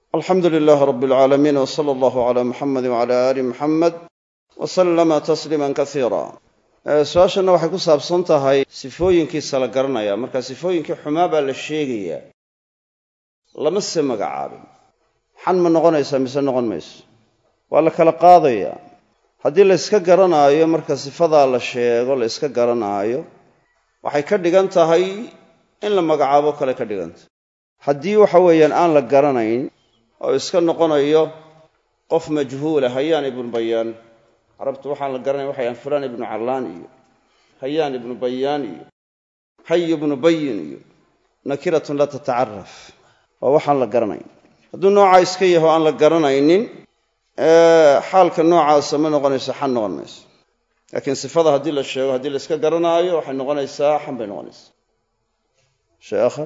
alxamdu lilaah rab اlcaalamiin wsala allahu cala muxamadi wcala aali muxamed wasalama tasliima kasiira su-aashanna waxay ku saabsan tahay sifooyinkiisa la garanaya marka sifooyinkii xumaa baa la sheegayaa lama se magacaabin xan ma noqonaysaa mise noqon mayso waa la kala qaadayaa haddii la yska garanaayo marka sifadaa la sheego la yska garanaayo waxay ka dhigan tahay in la magacaabo kale ka dhiganta haddii waxa weeyaan aan la garanayn oo iska noqonayo qof majhuula hayaan ibnu bayaan carabtu waxaan la garanay waxay fulaan ibnu callaan iyo hayaan ibnu bayaan iyo hay ibnu bayin iyo nakiratun la tatacaraf waa waxaan la garanayn hadduu noocaa iska yaho aan la garanaynin xaalka noocaasa ma noqonayso xan noqon mayso laakiin sifada haddii la sheego haddii la iska garanaayo waxay noqonaysaa xan bay noqonaysaa shay aakhar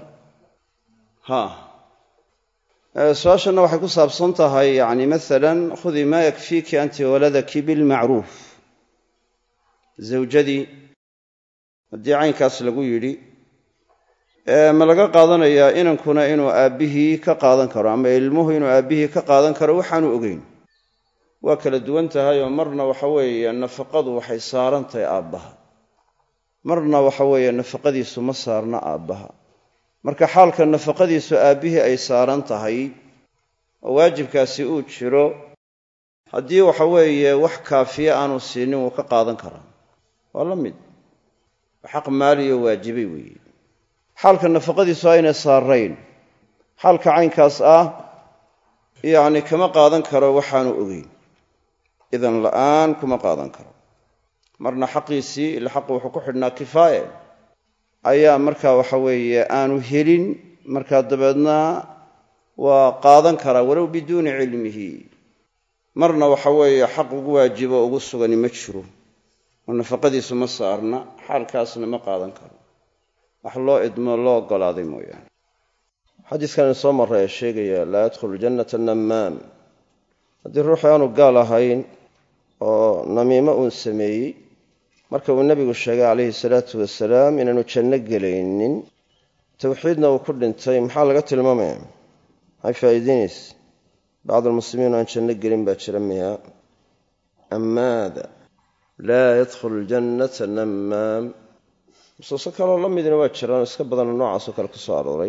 su-aashanna waxay ku saabsan tahay yani maalan khudii maa yakfiiki anti waladaki bilmacruuf zawjadii haddii caynkaas lagu yidhi ma laga qaadanayaa inankuna inuu aabbihii ka qaadan karo ama ilmuhu inuu aabbihii ka qaadan karo waxaanu ogeyn waa kala duwan tahay oo marna waxa weeye nafaqadu waxay saaran tahay aabbaha marna waxa weeye nafaqadiisu ma saarna aabbaha marka xaalka nafaqadiisu aabbihii ay saaran tahay oo waajibkaasi uu jiro haddii waxa weeye wax kaafiye aanu siinin wuu ka qaadan karaa waa la mid xaq maaliyo waajibay weeye xaalka nafaqadiisu aynay saarayn xaalka caynkaas ah yacni kama qaadan karo waxaanu ogeyn idan la'aan kuma qaadan karo marna xaqiisii ila xaqu wuxuu ku xidhnaa kifaaye ayaa markaa waxa weeye aanu helin markaa dabeedna waa qaadan karaa walow biduuni cilmihi marna waxa weeye xaq ugu waajibo ugu sugani ma jiro oo nafaqadiisu ma saarna xaalkaasna ma qaadan karo wax loo idmo loo oggolaaday mooyaane xadiiskan soo marray ee sheegaya laa yadkhulu jannata nammaam haddii ruuxii aanu gaal ahayn oo namiimo uun sameeyey marka uu nebigu sheegay calayhi salaatu wasalaam inaanu janno gelaynin tawxiidna uu ku dhintay maxaa laga tilmaamaya maxay faa'iidaynaysa bacdulmuslimiin aan janno gelin baa jira miya ammaada laa yadkhulu ljannata nammaam nusuuso kaloo la midina waa jiraan iska badanoo noocaasoo kale ku soo arooray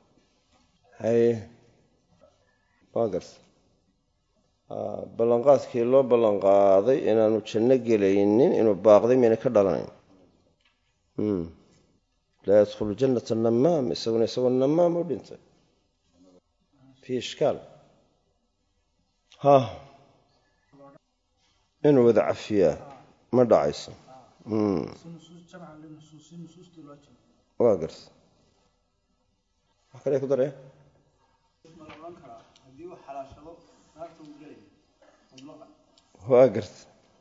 waa garta ballanqaadkii loo ballanqaaday inaanu janno gelaynin inuu baaqday mayna ka dhalanayn laa yadkhulu jannata nammaam isagoo nammaam u dhintay fii ishkaal inuu wada cafiyaa ma dhacayso waa garta wax kale ku daraya waa garta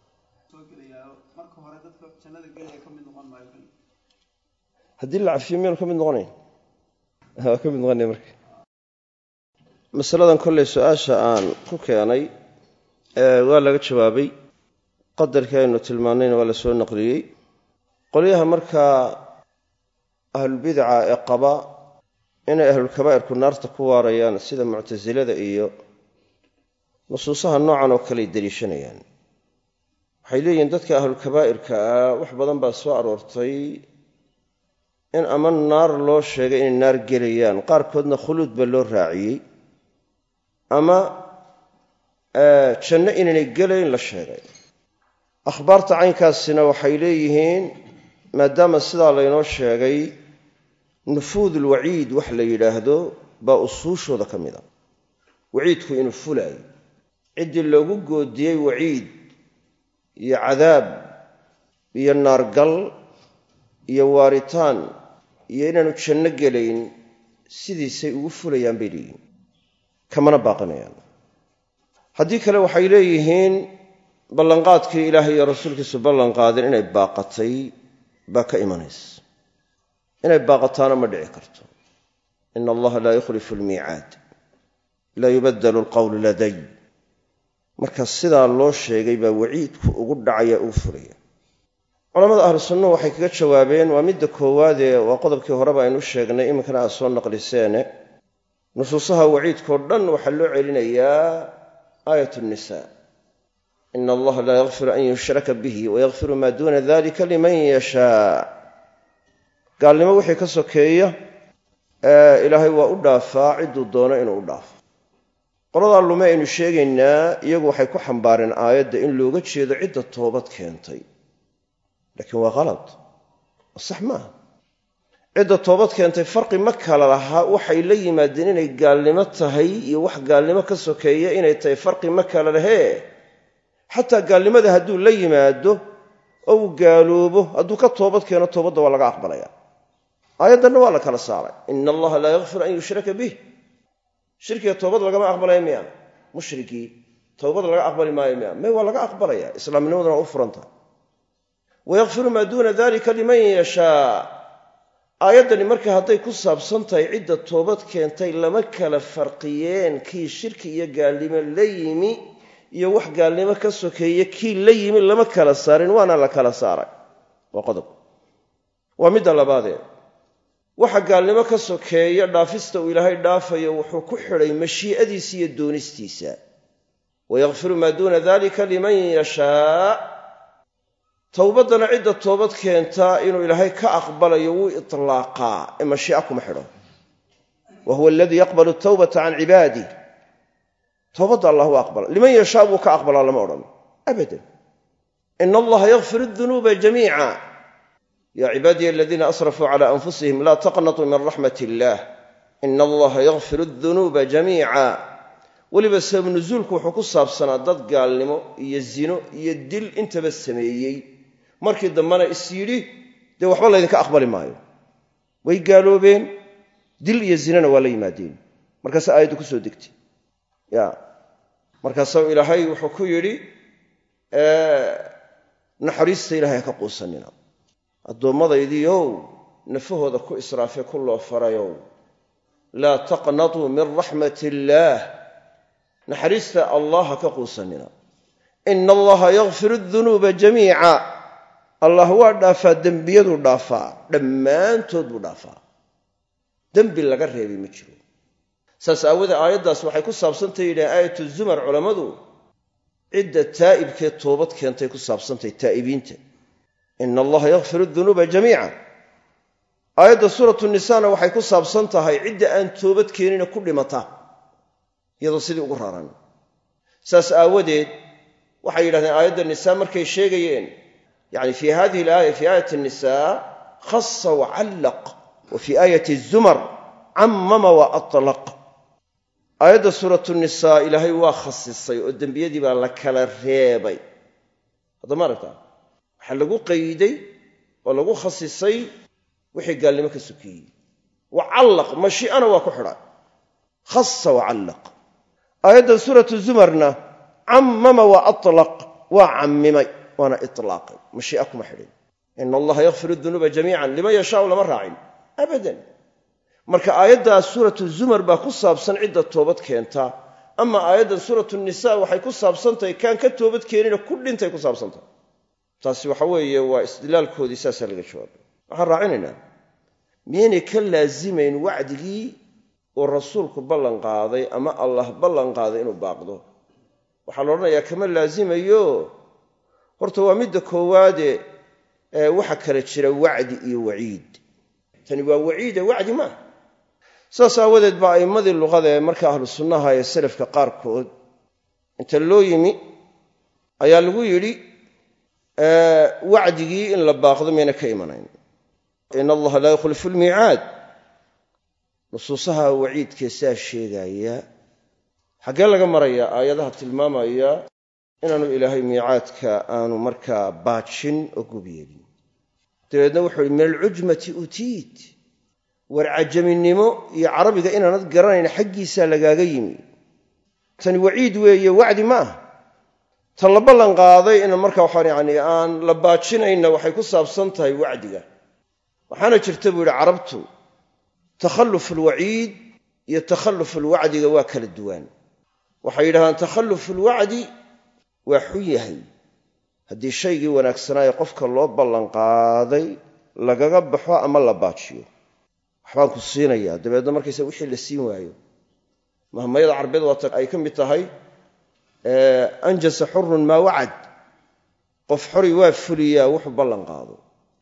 haddii la cafiyo miyaanu ka mid noqonayn waa ka mid noqonay marka masaladan kollay su-aasha aan ku keenay waa laga jawaabay qadarkii aynu tilmaannayna waa la soo naqliyey qolyaha markaa ahlulbidaca ee qaba inay ahlulkabaa'irku naarta ku waarayaan sida muctasilada iyo nusuusaha noocan oo kaley deliishanayaan waxay leeyihiin dadka ahlulkabaa'irka ah wax badan baa soo aroortay in ama naar loo sheegay inay naar gelayaan qaarkoodna khuluud ba loo raaciyey ama janno inaynay gelayn la sheegay akhbaarta caynkaasina waxay leeyihiin maadaama sidaa laynoo sheegay nufuudul waciid wax la yidhaahdo baa usuushooda ka mid a waciidku inuu fulaayo ciddii loogu goodiyey waciid iyo cadaab iyo naargal iyo waaritaan iyo inaanu janno gelayn sidiisay ugu fulayaan bay leeyihiin kamana baaqanayaan haddii kale waxay leeyihiin ballanqaadkii ilaahay iyo rasuulkiisu ballanqaadeen inay baaqatay baa ka imanaysa inay baaqataana ma dhici karto ina allaha laa yukhlifu almiicaad laa yubaddalu alqawlu laday marka sidaa loo sheegay baa waciidku ugu dhacaya ugu fulaya culamada ahlu sunnuhu waxay kaga jawaabeen waa midda koowaadee waa qodobkii horeba aynu sheegnay iminkana aad soo naqliseene nusuusaha waciidkao dhan waxaa loo celinayaa aayat الnisaa in allaha laa yakfiru an yushraka bihi wayakfiru maa duuna dalika liman yashaa. gaalnimo wixii ka sokeeya ilaahay waa u dhaafaa cidduu doono inuu u dhaafo. qoladaa lume aynu sheegaynaa iyagu waxay ku xambaareen aayadda in looga jeedo cidda toobad keentay, laakiin waa qalad, sax maaha. cidda toobad keentay farqi ma kala lahaa waxay la yimaadeen inay gaalnimo tahay iyo wax gaalnimo ka sokeeya inay tahay farqi ma kala lahee. xataa gaalnimada hadduu la yimaado oo uu gaaloobo, hadduu ka toobad keeno toobadda waa laga aqbalaya. aayaddanna waa la kala saaray, ina allaha laa yakfiru an yushraka bih. shirkiga toobad lagama aqbalaya miya? mushrikii toobad laga aqbali maayo miya? may waa laga aqbalaya, islaamnimaduna waa u furantahay. wayakfiru maa duuna dalika liman yashaa. aayaddani marka hadday ku saabsan tahay cidda toobad keentay lama kala farqiyeen kii shirki iyo gaalnimo la yimi iyo wax gaalnimo ka sokeeye kii la yimi lama kala saarin, waana la kala saaray. waa qodob. waa midda labaadee waxa gaalnimo ka sokeeya dhaafista uu ilaahay dhaafayo wuxuu ku xidhay mashii'adiisa iyo doonistiisa. wayakfiru maa duuna dalika liman yashaa. towbaddana cidda toobad keentaa inuu ilaahay ka aqbalayo wuu itlaaqaa ee mashii'a kuma xidho. wa huwa aladii yaqbalu atawbata can cibaadih. toobadda allah u aqbala, liman yashaa buu ka aqbalaa lama odhan abadan. ina allaha yakfiru dunuuba jamiica yaa cibaadiya aladiina asrafuu cala anfusihim laa taqnatuu min raxmat illaah ina allaha yakfiru dunuuba jamiica. weliba sabab nusuulku wuxuu ku saabsanaa dad gaalnimo iyo zino iyo dil intaba sameeyey, markii dambena is yidhi dee waxba laydinka aqbali maayo. way gaaloobeen, dil iyo zinana waa la yimaadeen. markaase aayaddu ku soo degtay markaasuu ilaahay wuxuu ku yidhi naxariista ilaahay ha ka quusanina. addoommadaydiiow nafahooda ku israafee ku loo farayow laa taqnatuu min raxmat illaah. naxariista allah ha ka quusanina. ina allaha yakfiru dunuuba jamiica. allah waa dhaafaa dembiyaduu dhaafaa, dhammaantood buu dhaafaa, dembi laga reebay ma jiro. saas aawadee aayaddaas waxay ku saabsantahy yidhahen aayatu zumar culammadu cidda taa'ibkee toobad keentay ku saabsantahy, taa'ibiinta. ina allaha yakfiru dunuuba jamiica. aayadda suuratu nisaana waxay ku saabsan tahay cidda aan toobad keenina ku dhimata iyadoo sidii ugu raran. saas aawadeed waxay yidhahdeen aayadda nisaa markay sheegayeen yani fii hadihi alaaya fii aayati nisaa khasa wacallaq wa fii aayati zumar cammama wa atlaq. aayadda suuratu nisaa ilaahay waa khasisay oo dembiyadii baa la kala reebay. hadda ma aragtaa, waxaa lagu qayday oo lagu khasisay wixii gaalnimo ka sokeeyey. wacallaq mashii'ana waa ku xidha, khasa wacallaq. aayaddan suuratu zumarna cammama wa atlaq, waa cammimay waana itlaaqay, mashii'a kuma xidhin. ina allaha yakfiru dunuuba jamiican liman yashaau lama raacin abadan. marka aayaddaas suuratu zumar baa ku saabsan cidda toobad keenta, ama aayaddan suuratu nisaa waxay ku saabsantahay kaan ka toobad keenina ku dhintay ku saabsantahay. taasi waxa weeye waa istidlaalkoodii saasaa laga jawaabay. waxaan raacinaynaa miyaynay ka laasimayn wacdigii uu rasuulku ballan qaaday ama allah ballan qaaday inuu baaqdo. waxaa la odhanayaa kama laasimayo. horta waa midda koowaade waxa kala jira wacdi iyo waciid. tani waa waciide wacdi maaha. saas aawadeed baa a'immadii luqada ee marka ahlu sunnaha ee salafka qaarkood inta loo yimi ayaa lagu yidhi wacdigii in la baaqdo mayna ka imanayn. ina allaha laa yukhlifu lmiicaad. nusuusaha waciidkee saa sheegaya xaggee laga marayaa? aayadaha tilmaamaya inaanu ilaahay miicaadka aanu markaa baajin oo gub yeelin. dabeedna wuxuu yidhi min alcujmati utiit. war cajaminimo iyo carabiga inaanad garanayn xaggiisaa lagaaga yimi. tani waciid weeye, wacdi ma aha. tan la ballan qaaday in markaa waxaan yani aan la baajinayna waxay ku saabsan tahay wacdiga. waxaana jirta buu yidhi carabtu takhalluf alwaciid iyo takhalluf alwacdiga waa kala duwan. waxay yidhahdaan takhalluf alwacdi waa xun yahay haddii shaygii wanaagsanaa ee qofka loo ballan qaaday lagaga baxo ama la baajiyo. waxbaan ku siinayaa, dabeedna markaysa wixii la siin waayo mahmayada carbeed waata ay ka mid tahay anjasa xurun maa wacad, qof xori waa fuliyaa wuxuu ballan qaado.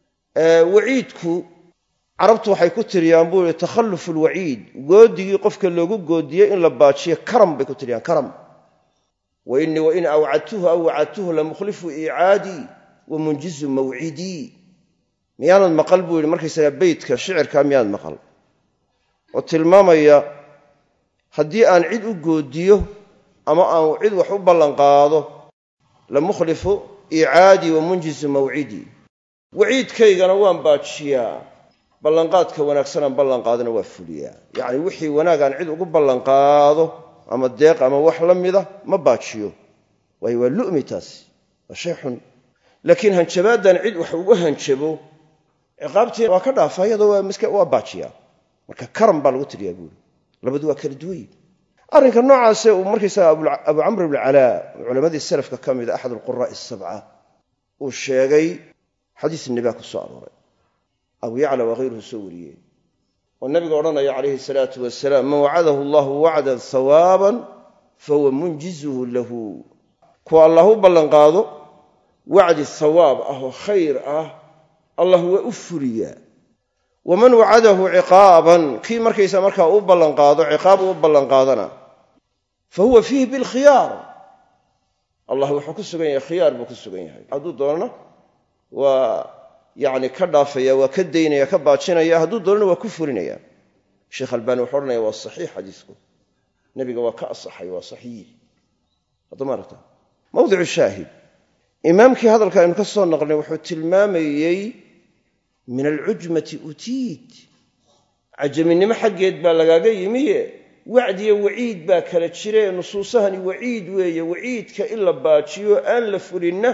waciidku carabtu waxay ku tiriyaan buu yidhi takhallufu alwaciid, goodigii qofka loogu goodiyey in la baajiyo karam bay ku tiriyaan, karam. wa innii wain awcadtuhu aw wacadtuhu lamukhlifu iicaadii wa munjizu mawcidii. miyaanad maqal buu yidhi markaysagaa beydka shicirka miyaanad maqal oo tilmaamaya haddii aan cid u goodiyo ama aan cid wax u ballanqaado lamukhlifu iicaadii wa munjizu mawcidii, waciidkaygana waan baajiyaa, ballanqaadka wanaagsanaan ballanqaadana waa fuliyaa. yacni wixii wanaagaan cid ugu ballanqaado ama deeq ama wax la mida ma baajiyo, waayo waa lu'mi, taasi waa shay xun. laakiin hanjabaadan cid wax ugu hanjabo ciqaabtii waa ka dhaafa, iyadoo waa baajiyaa. marka karam baa lagu tiriyaa buuri, labadu waa kala duwan. arrinka noocaase uu markaysaga abu camr ibn calaa culammadii salafka ka mida axad alquraa'i asabca uu sheegay, xadiis nebaa ku soo arooray, abu yacla waghayruhu soo wariyey, oo nabiga odhanaya calayhi salaatu wasalaam man wacadahu allahu wacdan hawaaban fahuwa munjizuhu lahu. kuwa allah u ballanqaado wacdi hawaab ah oo khayr ah, allah waa u fuliyaa. waman wacadahu ciqaaban, kii markaysa markaa u ballanqaado ciqaab u ballanqaadana fahuwa fiihi bilkhiyaar, allah wuxuu ku sugan yahay khiyaar buu ku sugan yahay. hadduu doonana waa yani ka dhaafaya, waa ka daynaya, ka baajinaya, hadduu doonana waa ku fulinaya. sheekh albaani wuxuu odhanaya waa saxiix xadiisku, nebiga waa ka asaxay, waa saxiix. haddama aragta mawdicu shaahid, imaamkii hadalka aynu ka soo naqlnay wuxuu tilmaamayey min alcujmati utiid, cajaminimo xaggeed baa lagaaga yimiye wacdiyo waciid baa kala jire, nusuusahani waciid weeye. waciidka in la baajiyo aan la fulinna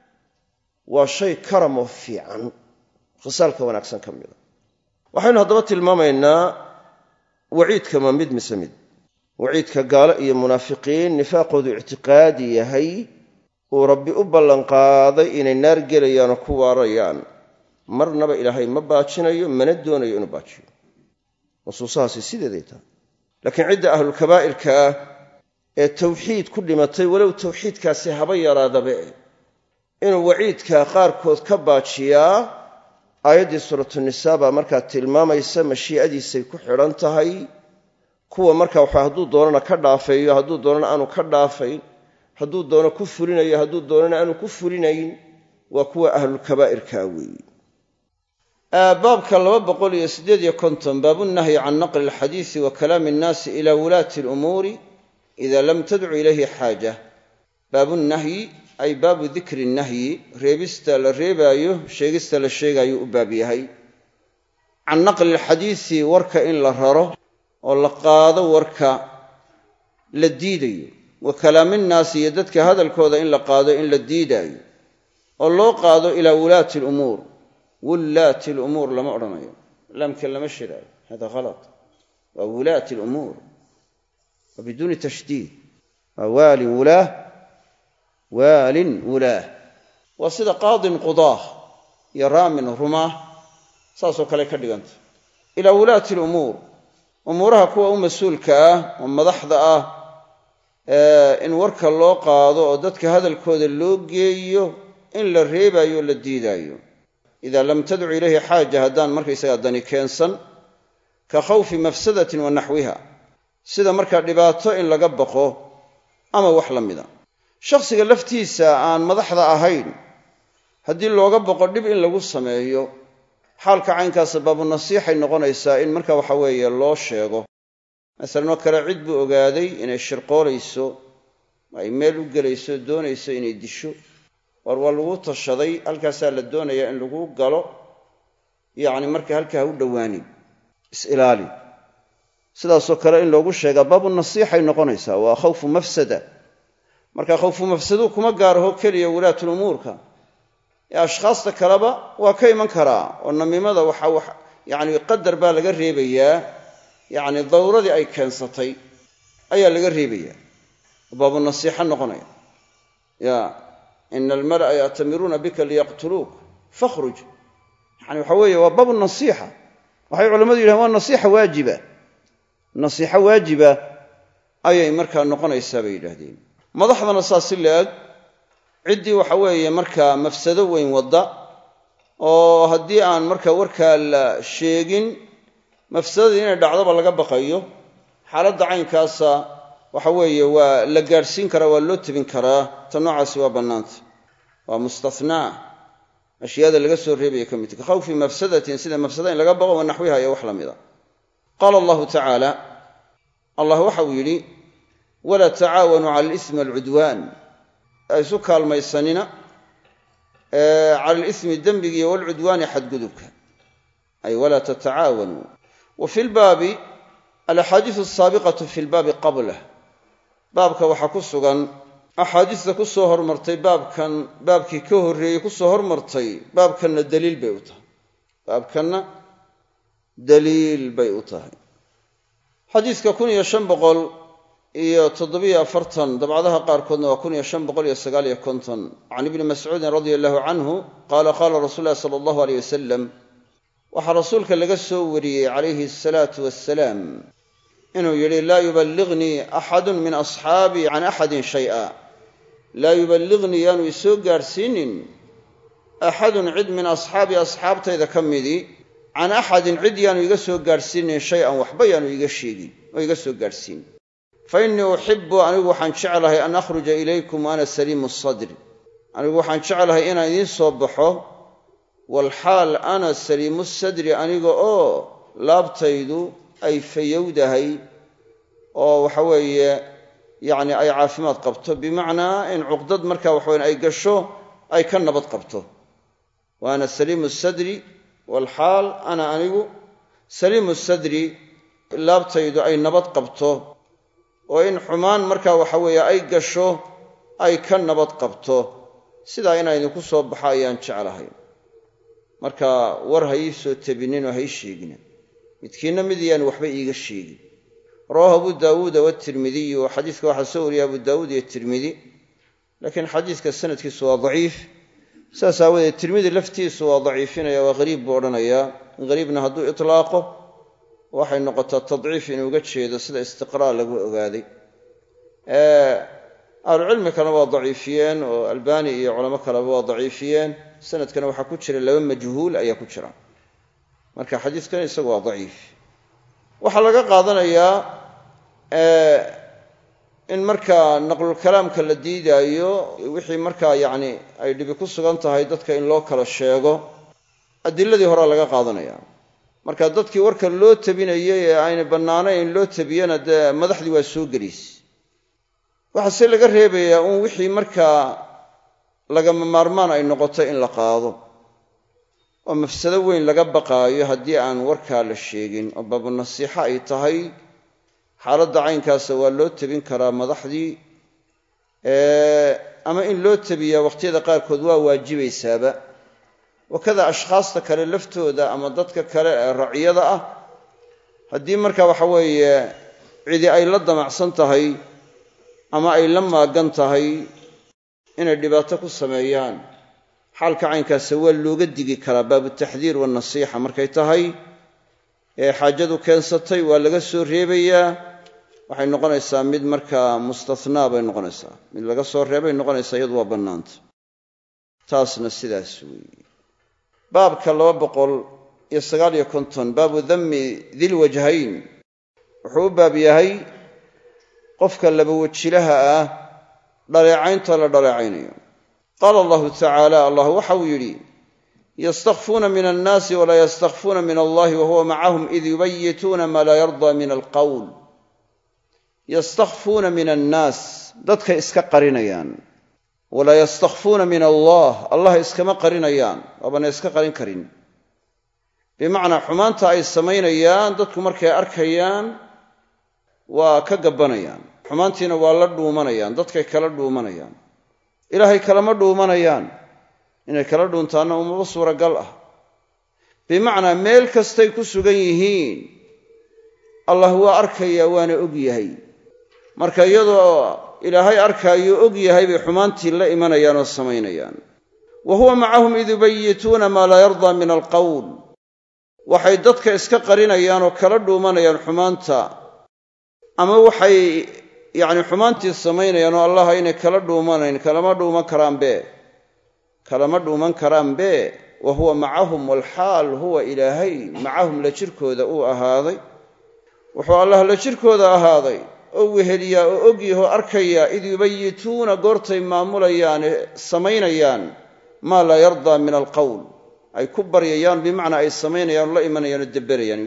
waa shay karam oo fiican, khisaalka wanaagsan ka mida. waxaynu haddaba tilmaamaynaa waciidka ma mid mise mid. waciidka gaalo iyo munaafiqiin nifaaqoodu ictiqaadi yahay, uu rabbi u ballanqaaday inay naar gelayaan oo ku waarayaan, marnaba ilaahay ma baajinayo, mana doonayo inuu baajiyo. nusuusahaasi sideeday tahay. laakiin cidda ahlulkabaa'irka ah ee tawxiid ku dhimatay, walow tawxiidkaasi haba yaraadabe, inuu waciidka qaarkood ka baajiyaa, aayaddii suuratunisaa baa markaa tilmaamaysa mashii'adiisay ku xidhan tahay. kuwa markaa waxa hadduu doonana ka dhaafeeyo, hadduu doonana aanu ka dhaafayn, hadduu doono ku fulinayo, hadduu doonana aanu ku fulinayn, waa kuwa ahlulkabaa'irkaa weeye. baabka 258 baabunahyi can naqli alxadiisi wa kalaami innaasi ila wulaati alumuuri ida lam tadcu ilayhi xaaja. baabunahyi ay baabu dikri nahyi, reebista la reebaayo, sheegista la sheegaayo u baab yahay. can naqli alxadiisi, warka in la raro oo la qaado warka la diidayo, wa kalaaminnaasi, iyo dadka hadalkooda in la qaado in la diidaayo oo loo qaado ilaa wulaati alumuur. wulaati alumuur lama odhanayo, laamka lama shiraayo, hada halad. waa wulaati alumuur wa biduuni tashdiid, waa waalin wulaah, waalin wulaah. waa sida qaadin qudaah iyo raamin rumaah, saasoo kale ka dhiganta. ilaa wulaati alumuur, umuuraha kuwa u mas-uulka ah oo madaxda ah, in warka loo qaado oo dadka hadalkooda loo geeyo in la reebaayo o la diidaayo. idaa lam tadcu ilayhi xaaja, haddaan markaysagaa dani keensan, ka khawfi mafsadatin wa naxwiha, sida markaa dhibaato in laga baqo ama wax la mida. shakhsiga laftiisa aan madaxda ahayn haddii looga baqo dhib in lagu sameeyo, xaalka caynkaasa baabunasiixay noqonaysaa in marka waxa weeye loo sheego. masalan oo kale cid buu ogaaday inay shirqoolayso, ay meel u gelayso, doonayso inay disho, war waa lagu tashaday, halkaasaa la doonayaa in lagu galo, yacni marka halkaa u dhowaanin, is-ilaali. sidaasoo kale in loogu sheegaa baabunasiixay noqonaysaa, waa khawfu mafsada. marka khawfu mafsaduu kuma gaaraho keliya wulaatulumuurka, ashkhaasta kaleba waa ka iman karaa. oo namiimada yani qadar baa laga reebayaa, yani dawradii ay keensatay ayaa laga reebayaa, baabunasiixa noqonaya. ina almala'a ya'tamiruuna bika liyaqtuluuk fakhruj, yani waxa weeye waa baabunasiixa. waxay culammadu yidhahan waa nasiixa waajiba ayay markaa noqonaysaa bay yidhaahdeen. madaxdana saas si la-eg ciddii waxa weeye markaa mafsado weyn wadda oo haddii aan markaa warkaa la sheegin mafsadadii inay dhacdoba laga baqayo, xaaladda caynkaasa waxa weeye waa la gaadhsiin karaa, waa loo tebin karaa. ta noocaasi waa bannaanta, waa mustathnaa, ashyaada laga soo reebaya ka midka khawfi mafsadatin, sida mafsada in laga baqo, wa naxwiha iyo wax la mida. qaala allahu tacaala, allah waxa uu yidhi walaa tacaawanuu cala alismi waalcudwaan, isu kaalmaysanina cala alismi dembigiiyo waalcudwaani xadgudubka, ay walaa tatacaawanuu. wa fi lbaabi alaxaadiisu asaabiqatu fi lbaabi qablah, baabka waxaa ku sugan axaadiista ku soo hormartay baabkii ka horreeyey ku soo hormartay, baabkanna daliil bay u tahay, baabkanna daliil bay u tahay. xadiiska 1547 dabcadaha qaarkoodna waa 1559 can ibni mascuudin radia allahu canhu qaala qaala rasuul lahi sala allahu aleyh wasalam, waxaa rasuulka laga soo wariyey calayhi asalaatu wassalaam inuu yidhi laa yuballignii axadun min asxaabii can axadin shay'a, laa yuballignii yaanu isoo gaadhsiinin axadun cid min asxaabii asxaabtayda ka midii can axadin cid yaanu iga soo gaadhsiinin shay-an waxba yaanu iga sheegin oo iga soo gaadhsiin. fa innii uxibu, anigu waxaan jeclahay an akhruja ilaykum wa ana saliimu sadri, anigu waxaan jeclahay inaan idiin soo baxo walxaal ana saliimu sadri, aniga oo laabtaydu ay fayowdahay oo waxa weeye yacni ay caafimaad qabto, bimacnaa in cuqdad markaa waxaweyn ay gasho ay ka nabad qabto. wa ana saliimu sadri walxaal ana anigu saliimu sadri, laabtaydu ay nabad qabto oo in xumaan markaa waxa weeye ay gasho ay ka nabad qabto. sidaa inaan idinku soo baxo ayaan jeclahay. marka war ha ii soo tebinin oo ha ii sheegina, midkiinna mid iyaan waxba iiga sheegin. rawaahu abu daawuuda waatirmidiyu, xadiiska waxaa soo wariyay abu daawuud iyo tirmidi, laakiin xadiiska sanadkiisu waa daciif. saas aawadeed tirmidi laftiisu waa daciifinaya, waa hariib buu odhanayaa. hariibna hadduu itlaaqo waxay noqotaa tadciif inuu uga jeedo, sida istiqraa' lagu ogaaday. ahlucilmi kalena waa daciifiyeen, oo albani iyo culamo kaleba waa daciifiyeen. sanadkana waxaa ku jira 2 majhuul ayaa ku jira, marka xadiiskan isagu waa daciif. waxaa laga qaadanayaa in markaa naqlulkalaamka la diidaayo, wixii markaa yacni ay dhibi ku sugan tahay dadka in loo kala sheego, adiladii horea laga qaadanaya. marka dadkii warka loo tabinayay ee ayna bannaanayn in loo tabiyana dee madaxdii waa soo gelaysa. waxaase laga reebayaa uun wixii markaa lagama maarmaan ay noqoto in la qaado oo mafsado weyn laga baqaayo haddii aan warkaa la sheegin, oo baabunasiixa ay tahay. xaaladda caynkaasa waa loo tabin karaa madaxdii, ama in loo tabiyaa waqhtiyada qaarkood waa waajibaysaaba. wakada ashkhaasta kale laftooda ama dadka kale ee raciyada ah, haddii marka waxa weeye cidi ay la damacsan tahay ama ay la maagan tahay inay dhibaato ku sameeyaan, xaalka caynkaasa waa looga digi karaa. baabutaxdiir waannasiixa markay tahay ee xaajadu keensatay waa laga soo reebayaa. waxay noqonaysaa mid markaa mustathnaa bay noqonaysaa, mid laga soo reebay noqonaysaa, iyadu waa bannaanta. taasna sidaas weeye. baabka 259 baabu dammi dilwajhayn, wuxuu u baab yahay qofka laba wajilaha ah dhaleecaynta la dhaleecaynayo. qaala allahu tacaala, allah waxa uu yidhi yastakfuuna min annaasi walaa yastakfuuna min allahi wahuwa macahum id yubayituuna maa laa yardaa min alqowl. yastakfuuna min annaas, dadkay iska qarinayaan. walaa yastakfuuna min allah, allah iskama qarinayaan, waabana iska qarin karin. bimacnaa xumaanta ay samaynayaan dadku markay arkayaan waa ka gabbanayaan, xumaantiina waa la dhuumanayaan, dadkay kala dhuumanayaan. ilaahay kalama dhuumanayaan, inay kala dhuuntaanna umaba suuragal ah. bimacnaa meel kastay ku sugan yihiin allah waa arkayaa, waana og yahay. marka iyadoo ilaahay arkaayo og yahay bay xumaantii la imanayaan oo samaynayaan. wa huwa macahum id yubayituuna maa laa yardaa min alqowl, waxay dadka iska qarinayaan oo kala dhuumanayaan xumaanta, ama waxay yacni xumaantii samaynayaan oo allah aynay kala dhuumanayn kalama dhuuman karaanbe wa huwa macahum walxaal huwa ilaahay macahum la jirkooda uu ahaaday wuxuu allah la jirkooda ahaaday oo weheliyaa oo ogyahoo arkaya id yubayituuna goortay maamulayaan samaynayaan maa laa yardaa min alqowl ay ku baryayaan bimacnaa ay samaynayaan oo la imanayaan oo dabberayaan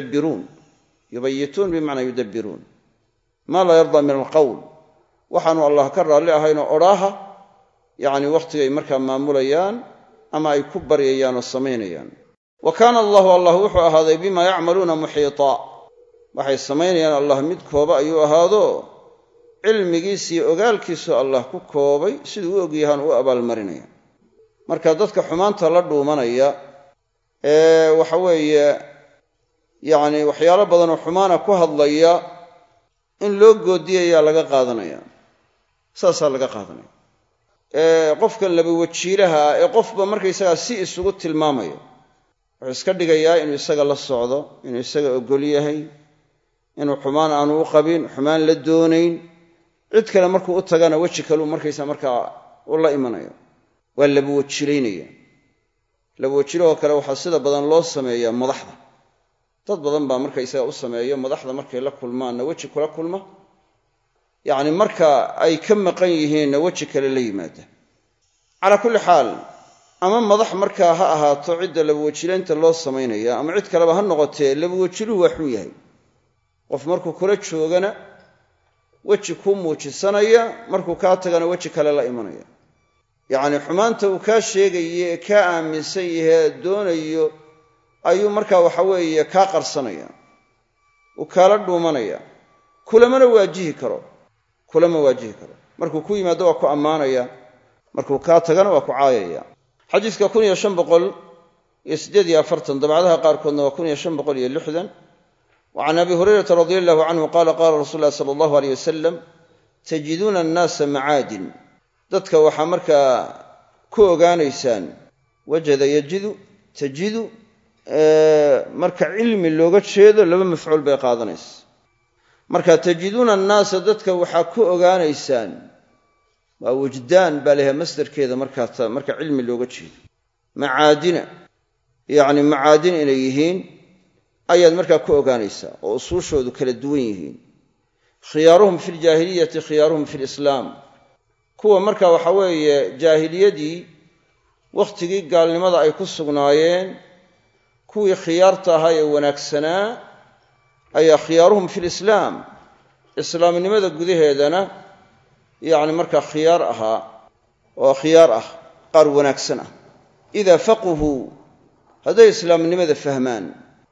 yubayituun bimacnaa yudabbiruun maa laa yardaa min alqowl waxaanu allah ka raalli ahaynoo odhaaha yacni wakhtigay markaa maamulayaan ama ay ku baryayaan oo samaynayaan wa kaana allahu allah wuxuu ahaaday bimaa yacmaluuna muxiitaa waxay samaynayaan allah mid kooba ayuu ahaado cilmigiisiiyo ogaalkiisu allah ku koobay siduu u ogyahaan u abaalmarinaya marka dadka xumaanta la dhuumanaya waxa weeye yacni waxyaalo badanoo xumaana ku hadlaya in loo goodiyayaa laga qaadanaya saasaa laga qaadanaya qofkan laba wajiilaha ah ee qofba markaysagaa si isugu tilmaamayo wuxuu iska dhigayaa inuu isaga la socdo inuu isaga ogol yahay inuu xumaan aanu u qabin xumaan la doonayn cid kale markuu u tagana weji kaleu markaysa markaa u la imanayo waa laba wajilaynaya laba wajilahoo kale waxaa sida badan loo sameeyaa madaxda dad badan baa markaysaga u sameeyo madaxda markay la kulmaanna weji kula kulma yacni marka ay ka maqan yihiinna weji kale la yimaada calaa kulli xaal ama madax markaa ha ahaato cidda laba wajilaynta loo samaynaya ama cid kaleba ha noqotee laba wajiluhu waa xun yahay qof markuu kula joogana weji kuu muujisanaya markuu kaa tagana weji kale la imanaya yacni xumaanta uu kaa sheegaye ee kaa aaminsan yahee doonayo ayuu markaa waxa weeye kaa qarsanaya uu kaala dhuumanaya kulama waajihi karo markuu ku yimaado waa ku ammaanaya markuu kaa tagana waa ku caayaya xadiiska 1548 dabcadaha qaarkoodna waa 1560 وعن أبي هريرة رضي الله عنه قال قال رسول الله صلى الله عليه وسلم تجدون الناس معادن dadka waxaa markaa ku ogaanaysaan wajada yajidu tajidu marka cilmi looga jeedo laba mafcuul bay qaadanaysa marka tajiduuna annaasa dadka waxaa ku ogaanaysaan waa wujdaan baa leeyahay masdarkeeda marka cilmi looga jeedo macaadina yacni macaadin inay yihiin ayaad markaa ku ogaanaysaa oo usuushoodu kala duwan yihiin khiyaaruhum fi ljaahiliyati khiyaaruhum fi lislaam kuwa marka waxa weeye jaahiliyadii wakhtigii gaalnimada ay ku sugnaayeen kuwii khiyaarta ahaa ee wanaagsanaa ayaa khiyaaruhum fi lislaam islaamnimada gudaheedana yacni markaa khiyaar ahaa oo khiyaar ah qaar wanaagsan ah idaa faquhuu hadday islaamnimada fahmaan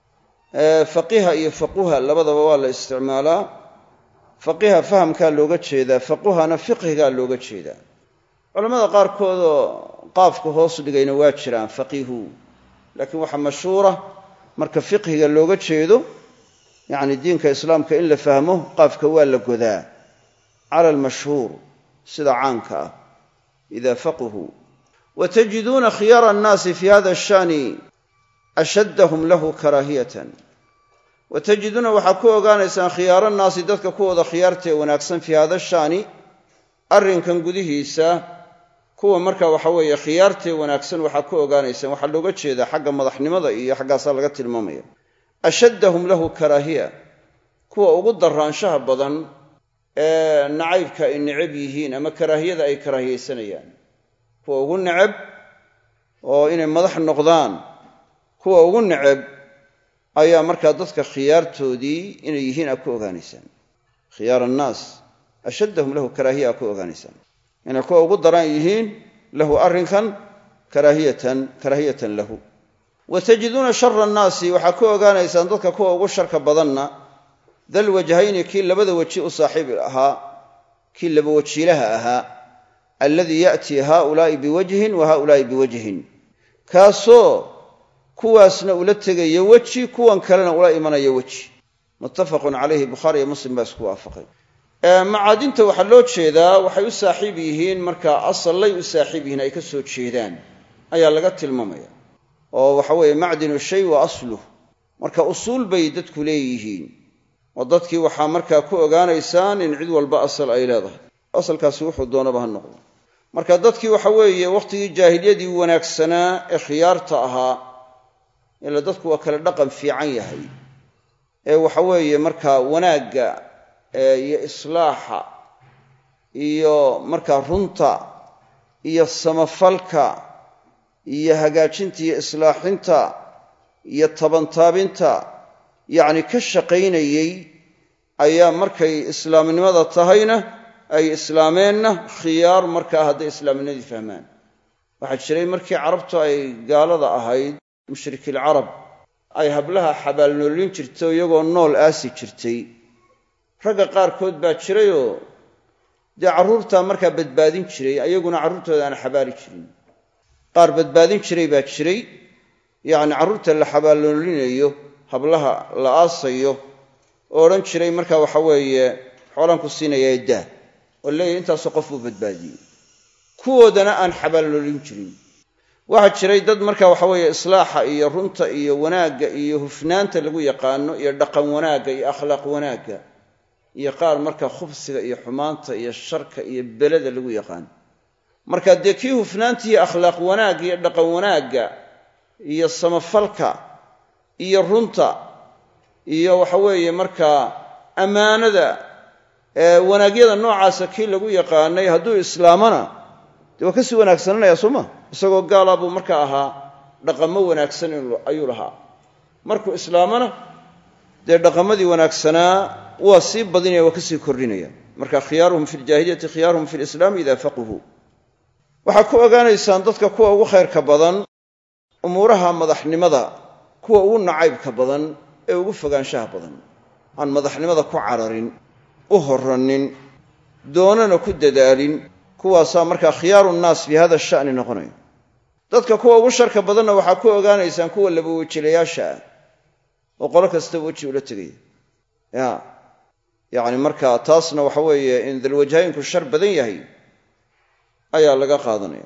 faqiha iyo faquha labadaba waa la isticmaalaa faqiha fahamkaa looga jeedaa faquhana fiqhigaa looga jeedaa culammada qaarkoodoo qaafka hoos dhigayna waa jiraan faqihu laakiin waxaa mashhuura marka fiqhiga looga jeedo yacni diinka islaamka in la fahmo qaafka waa la godaa cala almashhuur sida caanka ah idaa faquhu watajiduuna khiyaara annaasi fi hada ashani ashaddahum lahu karaahiyatan watajiduuna waxaa ku ogaanaysaan khiyaara annaasi dadka kuwooda khiyaartee wanaagsan fii hada shaani arrinkan gudihiisa kuwa marka waxa weeye khiyaartee wanaagsan waxaa ku ogaanaysaan waxaa looga jeedaa xagga madaxnimada iyo xaggaasaa laga tilmaamaya ashaddahum lahu karaahiya kuwa ugu daraanshaha badan ee nacaybka ay necab yihiin ama karaahiyada ay karaahiyaysanayaan kuwa ugu necab oo inay madax noqdaan kuwa ugu necab ayaa markaa dadka khiyaartoodii inay yihiin aad ku ogaanaysaan khiyaar annaas ashaddahum lahu karaahiya aad ku ogaanaysaan inay kuwa ugu daran yihiin lahu arrinkan karaahiyatan lahu watajiduuna shara annaasi waxaa ku ogaanaysaan dadka kuwa ugu sharka badanna dal wajhayni kii labada weji u saaxiib ahaa kii laba wajiilaha ahaa alladii ya'tii haaulaa'i biwajhin wa haaulaa'i biwajhin kaasoo kuwaasna ula tegayo weji kuwan kalena ula imanayo weji muttafaqun calayhi bukhaari iyo muslim baa isku waafaqay macaadinta waxaa loo jeedaa waxay u saaxiib yihiin markaa asallay u saaxiib yihiin ay ka soo jeedaan ayaa laga tilmaamaya oo waxa weeye macdinu shay wa asluh marka usuul bay dadku leeyihiin oo dadkii waxaa markaa ku ogaanaysaan in cid walba asal ay leedahay, asalkaasi wuxuu doonaba ha noqdo. marka dadkii waxa weeye wakhtigii jaahiliyadii wanaagsanaa ee khiyaarta ahaa, ila dadku waa kale dhaqan fiican yahay, ee waxa weeye markaa wanaagga iyo islaaxa iyo markaa runta iyo samafalka iyo hagaajinta iyo islaaxinta iyo tabantaabinta yacni ka shaqaynayey ayaa markay islaamnimada tahayna ay islaameenna khiyaar markaa hadday islaamnimadii fahmaan. waxaa jiray markii carabtu ay gaalada ahayd, mushrikilcarab, ay hablaha xabaalnoolin jirtay oo iyagoo nool aasi jirtay. ragga qaarkood baa jirayoo dee carruurtaa markaa badbaadin jiray, ayaguna carruurtooda aan xabaali jirin. qaar badbaadin jiray baa jiray, yacni carruurta la xabaalnoolinayo, hablaha la aasayo, oo odhan jiray markaa waxa weeye xoolaan ku siinayaa daa, oo leeyahy intaasoo qof uu badbaadiyey. kuwoodana aan xabaalnoolin jirin. waxaa jiray dad markaa waxa weeye islaaxa iyo runta iyo wanaagga iyo hufnaanta lagu yaqaano iyo dhaqan wanaagga iyo akhlaaq wanaagga, iyo qaar markaa khubsiga iyo xumaanta iyo sharka iyo belada lagu yaqaano. marka dee kii hufnaanta iyo akhlaaq wanaagga iyo dhaqan wanaagga iyo samafalka iyo runta iyo waxa weeye markaa ammaanada wanaagyada noocaasa kii lagu yaqaanay hadduu islaamana dee waa kasii wanaagsananaya sooma. isagoo gaalaa buu markaa ahaa dhaqamo wanaagsan ayuu lahaa. markuu islaamana dee dhaqamadii wanaagsanaa waa sii badinaya, waa kasii kordhinaya. marka khiyaaruhum fi ljaahiliyati khiyaaruhum fi lislaami idaa faquhuu. waxaad ku ogaanaysaan dadka kuwa ugu khayrka badan umuuraha madaxnimada, kuwa ugu nacaybka badan ee ugu fogaanshaha badan, aan madaxnimada ku cararin, u horanin, doonana ku dadaalin, kuwaasaa markaa khiyaaru nnaas fi hada sha'ni noqonaya. dadka kuwa ugu sharka badanna waxaa ku ogaanaysaan kuwa laba wejilayaasha ah oo qolo kastaba weji ula tegaya. yacni markaa taasna waxa weeye in dalwajhayinku shar badan yahay ayaa laga qaadanaya.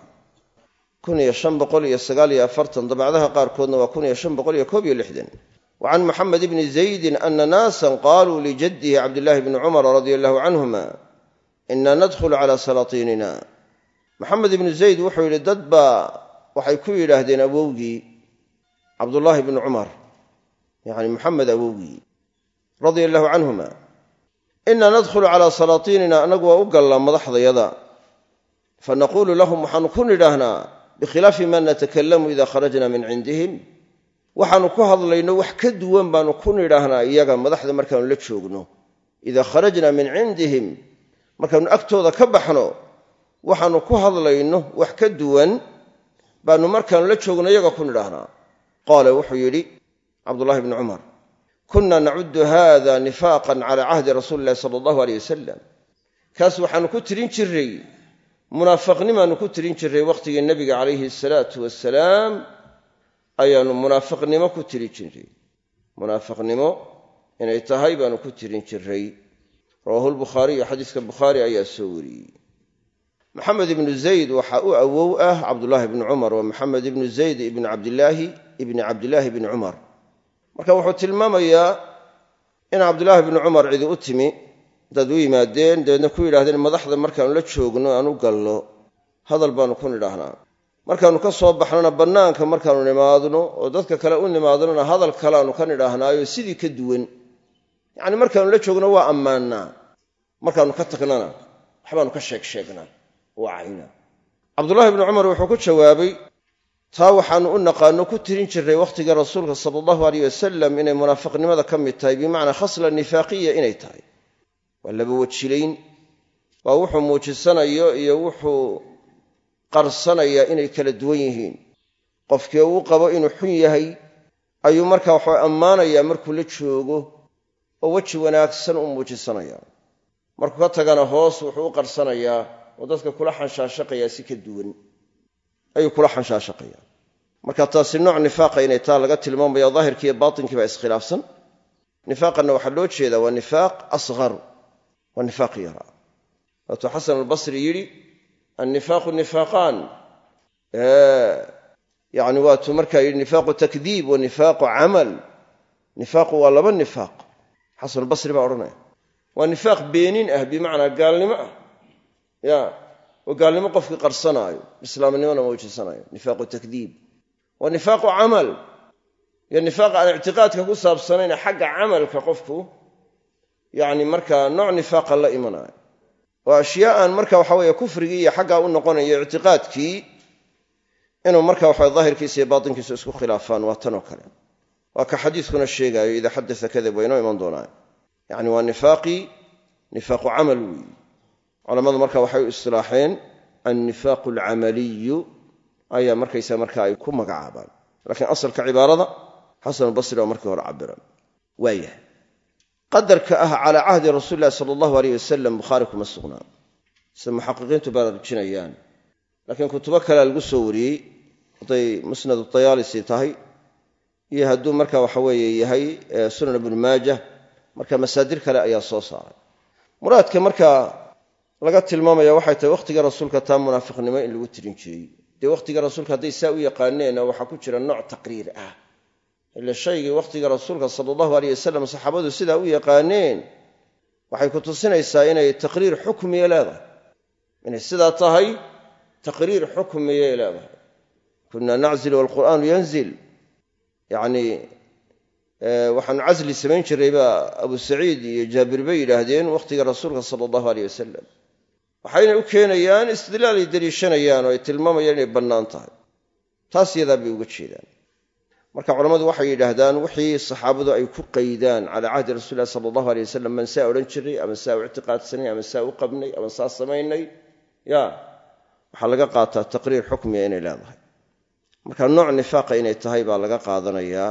1549 dabcadaha qaarkoodna waa 1561. وعن محمد بن زيد أن ناسا قالوا لجده عبد الله بن عمر رضي الله عنهما إنا ندخل على سلاطيننا. محمد بن زيد wuxuu yidhi dad baa waxay ku yidhaahdeen awowgii cabdullaahi bnu cumar, yani maxamed awowgii, radia allahu canhuma, inaa nadkhulu calaa salaatiinina, annagu waa u gallaa madaxdayada, fanaquulu lahum waxaanu ku nidhaahnaa bikhilaafi ma natakalamu ida kharajna min cindihim, waxaanu ku hadlayno wax ka duwan baanu ku nidhaahnaa iyaga madaxda markaanu la joogno. idaa kharajna min cindihim, markaanu agtooda ka baxno, waxaanu ku hadlayno wax ka duwan baanu markaanu la joogno iyaga ku nidhaahnaa. qaala wuxuu yidhi cabdullaahi bnu cumar, kunna nacuddu hada nifaaqan calaa cahdi rasuuli illahi sala allahu aleyh wasalam, kaas waxaanu ku tirin jiray munaafiqnimaanu ku tirin jiray wakhtigii nebiga calayhi asalaatu wasalaam ayaanu munaafiqnimo ku tirin jiray. munaafiqnimo inay tahay baanu ku tirin jiray. rawaahu lbukhaariyu, xadiiska bukhaari ayaa soo wariyey. maxamed ibnu zayd waxaa u awow ah cabdullaahi bni cumar, waa maxamed ibnu zayd ibni cabdilaahi ibni cumar. marka wuxuu tilmaamayaa in cabdulaahi bni cumar cidi u timi, dad u yimaadeen, dabeedna ku yidhahdeen madaxda markaanu la joogno aan u galno hadal baanu ku nidhaahnaa, markaanu ka soo baxnona bannaanka markaanu nimaadno oo dadka kale u nimaadnona hadal kaleaanu ka nidhaahnaayo sidii ka duwan. yacni markaanu la joogno waa ammaannaa, markaanu ka tagnana waxbaanu ka sheegnaa waa caynaa. cabdullaahi bni cumar wuxuu ku jawaabay, taa waxaanu u naqaano ku tirin jiray wakhtiga rasuulka sala allahu aleyh wasalam inay munaafiqnimada ka mid tahay, bimacnaa khasla nifaaqiya inay tahay. waa laba wajilayn, waa wuxuu muujisanayo iyo wuxuu qarsanayaa inay kala duwan yihiin. qofkii uu qabo inuu xun yahay ayuu markaa waxuu ammaanayaa markuu la joogo oo weji wanaagsan u muujisanayaa, markuu ka tagana hoos wuxuu u qarsanayaa oo dadka kula xanshaashaqayaa si ka duwan ayuu kula xanshaashaqayaa. marka taasi nooc nifaaqa inay taa laga tilmaamaya, daahirkii iyo baatinkii baa iskhilaafsan. nifaaqanna waxaa loo jeedaa waa nifaaq asghar, waa nifaaq yaraa. waatuu xasan albasri yidhi annifaaqu nifaaqaan, yani waatuu markaa yidhi nifaaqu takdiib wa nifaaqu camal. nifaaqu waa laba nifaaq, xasanulbasri baa odhanaya waa nifaaq beenin ah bimacnaa gaalnimo ah ya oo gaalnimo qofkii qarsanaayo islaamnimona muujisanayo nifaaqu takdiib waa nifaaqu camal iyo nifaaqa aan ictiqaadka ku saabsanayn xagga camalka qofku yani markaa nooc nifaaqa la imanayo oo ashyaa aan marka waxa weeye kufrigii iyo xaggaa u noqonayo ictiqaadkii inuu marka waxa daahirkiisa iyo baatinkiisa isku khilaafaan waa tan oo kale waa ka xadiiskuna sheegayo idaa xadasa kadab waa inoo iman doonaa yani waa nifaaqu camal weeye culammadu marka waxay u istilaaxeen annifaaqu alcamaliyu ayaa markaysa marka ay ku magacaabaan laakiin asalka cibaarada xasanulbasri oo markii hore cabiran waayahay qadarka ah calaa cahdi rasuuli illahi sala allahu aleyh wasalam bukhaari kuma sugnaa sida muxaqiqiintu baraarujinayaan laakiin kutubo kalea lagu soo wariyey hadday musnad tayaalisi tahay iyo hadduu marka waxa weeye yahay sunan ibnu maajah marka masaadir kale ayaa soo saaray muraadka marka laga tilmaamaya waxay tahay wakhtiga rasuulka taa munaafiqnimo in lagu tirin jiray dee wakhtiga rasuulka hadday saa u yaqaaneenna waxaa ku jira nooc taqriir ah ila shaygii wakhtiga rasuulka sala allahu aleyh wasalam saxaabadu sidaa u yaqaaneen waxay ku tusinaysaa inay taqriir xukmiya leedahay inay sidaa tahay taqriir xukmiyay leedahay kunna naczilu walqur'aanu yanzil yacni waxaanu casli samayn jirray baa abu saciid iyo jaabir bay yidhaahdeen wakhtiga rasuulka sala allahu aleyh wasalam waxayna u keenayaan istidlaal ay deliishanayaan oo ay tilmaamayaan inay bannaan tahay taas yadaa bay uga jeedaan marka culammadu waxay yidhaahdaan wixii saxaabadu ay ku qaydaan calaa cahdi rasuuli illahi sala allahu aleyh wasalam man saa odhan jiray ama saa u ictiqaadsanay ama saa u qabnay ama saa samaynay ya waxaa laga qaataa taqriir xukmiya inay leedahay marka nooc nifaaqa inay tahay baa laga qaadanayaa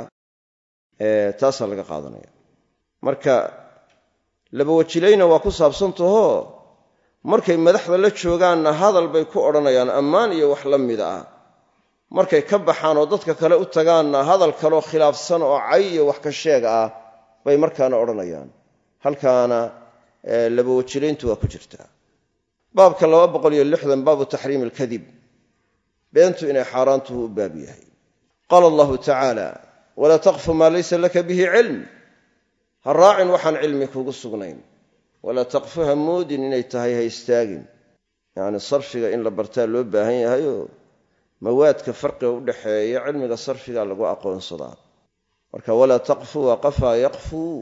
taasaa laga qaadanaya marka laba wajilayna waa ku saabsantaho markay madaxda la joogaanna hadal bay ku odhanayaan ammaan iyo wax la mida ah markay ka baxaan oo dadka kale u tagaanna hadal kaloo khilaafsan oo cay iyo wax ka sheeg ah bay markaana odhanayaan halkaana laba wajilayntu waa ku jirtaa baabka 260 baabu taxriimi alkadib beentu inay xaaraantuhu u baab yahay qaala allahu tacaala walaa taqfu maa laysa laka bihi cilm ha raacin waxaan cilmi kugu sugnayn walaa taqfu ha moodin inay tahay ha istaagin yacni sarfiga in la bartaa loo baahan yahayoo mawaadka farqiga u dhaxeeya cilmiga sarfiga lagu aqoonsadaa marka walaa taqfu waa qafaa yaqfuu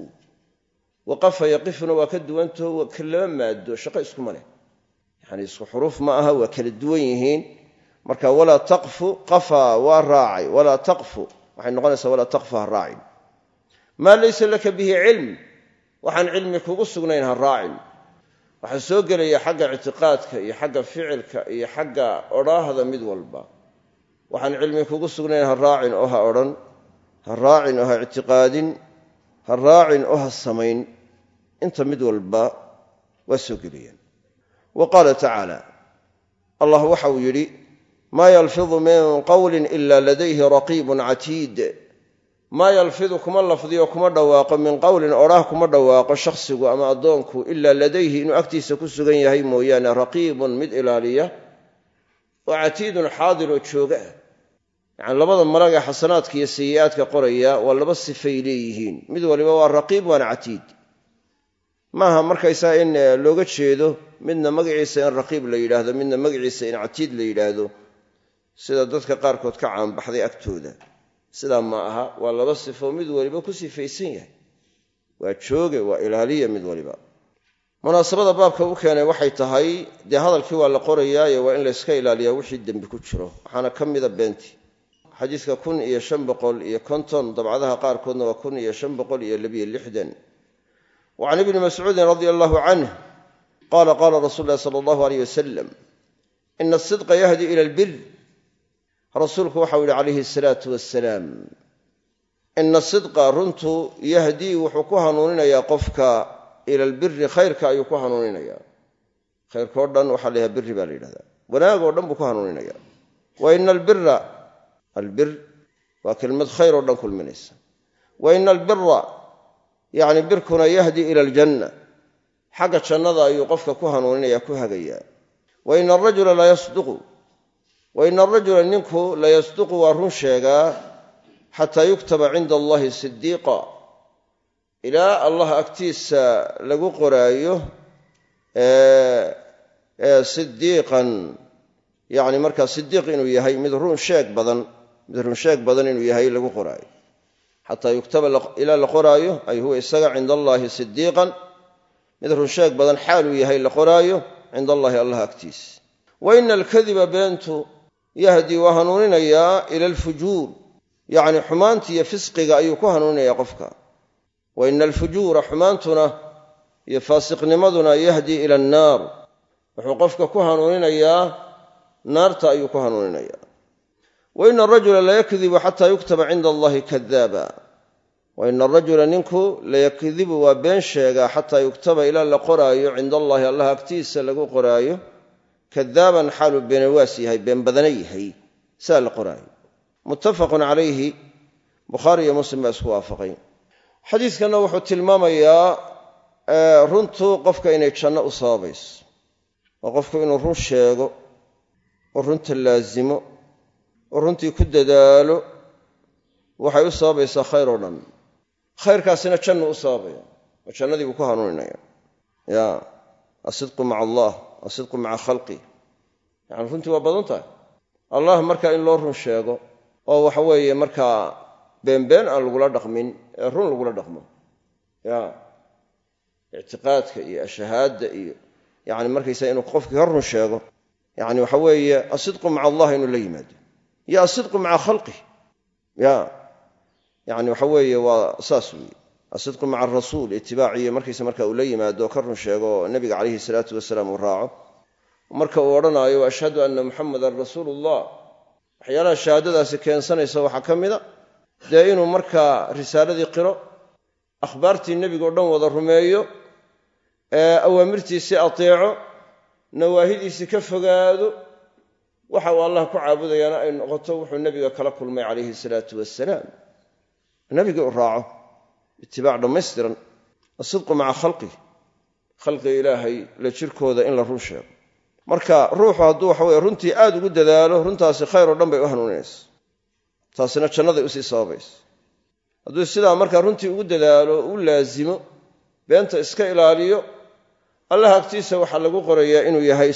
waqafa yaqifuna waa ka duwantaho waa kalama maado shaqo iskuma leh yacni isku xuruuf ma aha waa kala duwan yihiin marka walaa taqfu qafaa waa raacay walaa taqfu waxay noqonaysaa walaa taqfu ha raacin maa laysa laka bihi cilm waxaan cilmi kugu sugnayn ha raacin waxaa soo gelaya xagga ictiqaadka iyo xagga ficilka iyo xagga odhaahda mid walba waxaan cilmi kugu sugnayn ha raacin oo ha odhan ha raacin oo ha ictiqaadin ha raacin oo ha samayn inta mid walba waa soo gelayaan wa qaala tacaala allah waxa uu yidhi maa yalfidu min qawlin ila ladayhi raqiibun catiid maa yalfidu kuma lafdiyo kuma dhawaaqo min qowlin odhaah kuma dhawaaqo shakhsigu ama addoonku ilaa ladayhi inuu agtiisa ku sugan yahay mooyaane raqiibun mid ilaaliya oo catiidun xaadir oo jooga ah yacani labada malag ee xasanaadka iyo sayi'aadka qoraya waa laba sifay leeyihiin mid waliba waa raqiib waana catiid maaha markaysaa in looga jeedo midna magaciisa in raqiib la yidhaahdo midna magaciisa in catiid la yidhaahdo sida dadka qaarkood ka caanbaxday agtooda sidaa ma aha waa laba sifo mid waliba ku sifaysan yahay waa jooge waa ilaaliya mid waliba munaasabada baabka u keenay waxay tahay dee hadalkii waa la qorayaaye waa in layska ilaaliyaa wixii dembi ku jiro waxaana ka mida beentii xadiiska 1550 dabcadaha qaarkoodna waa 1562 وعن ابن مسعود رضي الله عنه قال قال رسول الله صلى الله عليه وسلم إن الصدق يهدي إلى البر rasuulku waxau yidhi calayhi asalaatu wassalaam ina asidqa runtu yahdii wuxuu ku hanuuninayaa qofka ila albiri khayrka ayuu ku hanuuninayaa khayrkao dhan waxaa la yidhaha biri baa la yidhahdaa wanaagoo dhan buu ku hanuuninayaa wa ina albira albir waa kelmad khayr oo dhan kulminaysa wa ina albira yacni birkuna yahdi ila aljanna xagga jannada ayuu qofka ku hanuuninaya ku hagayaa wa ina arajula la yasduqu wa ina arajula ninku la yasduqu waa run sheegaa xataa yuktaba cinda allahi sidiiqa ilaa allah agtiisa lagu qoraayo sidiiqan yani markaa sidiiq inuu yahay mid run sheeg badan inuu yahay lagu qoraayo xataa yuktaba ilaa la qoraayo ay huwa isaga cinda allaahi sidiiqan mid run sheeg badan xaaluu yahay la qoraayo cinda allahi allah agtiisa wa ina alkadiba beentu yahdii waa hanuuninayaa ila alfujuur yacni xumaanta iyo fisqiga ayuu ku hanuuninayaa qofka wa ina alfujuura xumaantuna iyo faasiqnimaduna yahdii ila annaar wuxuu qofka ku hanuuninayaa naarta ayuu ku hanuuninayaa wa ina arajula layakdibu xataa yuktaba cinda allahi kadaaba wa ina arajula ninku layakdibu waa been sheegaa xataa yuktaba ilaa la qoraayo cinda allahi allah agtiisa lagu qoraayo kadaaban xaaluu beenawaas yahay been badana yahay saa la qoraayo muttafaqun calayhi bukhaari iyo muslim baa isku waafaqay xadiidkanna wuxuu tilmaamayaa runtu qofka inay janno u sababayso oo qofku inuu run sheego oo runta laasimo oo runtii ku dadaalo waxay u sababaysaa khayr oo dhan khayrkaasina jannu u sababaya oo jannadii buu ku hanuuninaya ya asidqu maca allah asidqu maca khalqi yani runtii waa badan tahay allah markaa in loo run sheego oo waxa weeye markaa beenbeen aan lagula dhaqmin ee run lagula dhaqmo ya ictiqaadka iyo shahaadda iyo yani markaysa inuu qofkii ka run sheego yani waxa weeye asidqu maca allah inuu la yimaado iyo asidqu maca khalqih ya yani waxa weeye waa saas weeye asidqu maca arasuul itibaaciyo markaysa marka uu la yimaado ka run sheego oo nabiga calayhi salaatu wasalaam uu raaco marka uu odhanaayo ashhadu anna muxamadan rasuulullah waxyaalaha shahaadadaasi keensanaysa waxaa ka mida dee inuu markaa risaaladii qiro akhbaartii nebiga o dhan wada rumeeyo awaamirtiisii ateeco nawaahidiisii ka fogaado waxa uu allah ku caabudayaana ay noqoto wuxuu nebiga kala kulmay calayhi salaatu wasalaam nebiga u raaco itibaac dhammaystiran asidqu maca khalqiga ilaahay la jirkooda in la run sheego marka ruuxu hadduu waxaweye runtii aad ugu dadaalo runtaasi khayr oo dhan bay u hanuuninaysa taasina jannaday usii sababaysa hadduu sidaa markaa runtii ugu dadaalo u laasimo beenta iska ilaaliyo allah agtiisa waxaa lagu qorayaa inuu yahay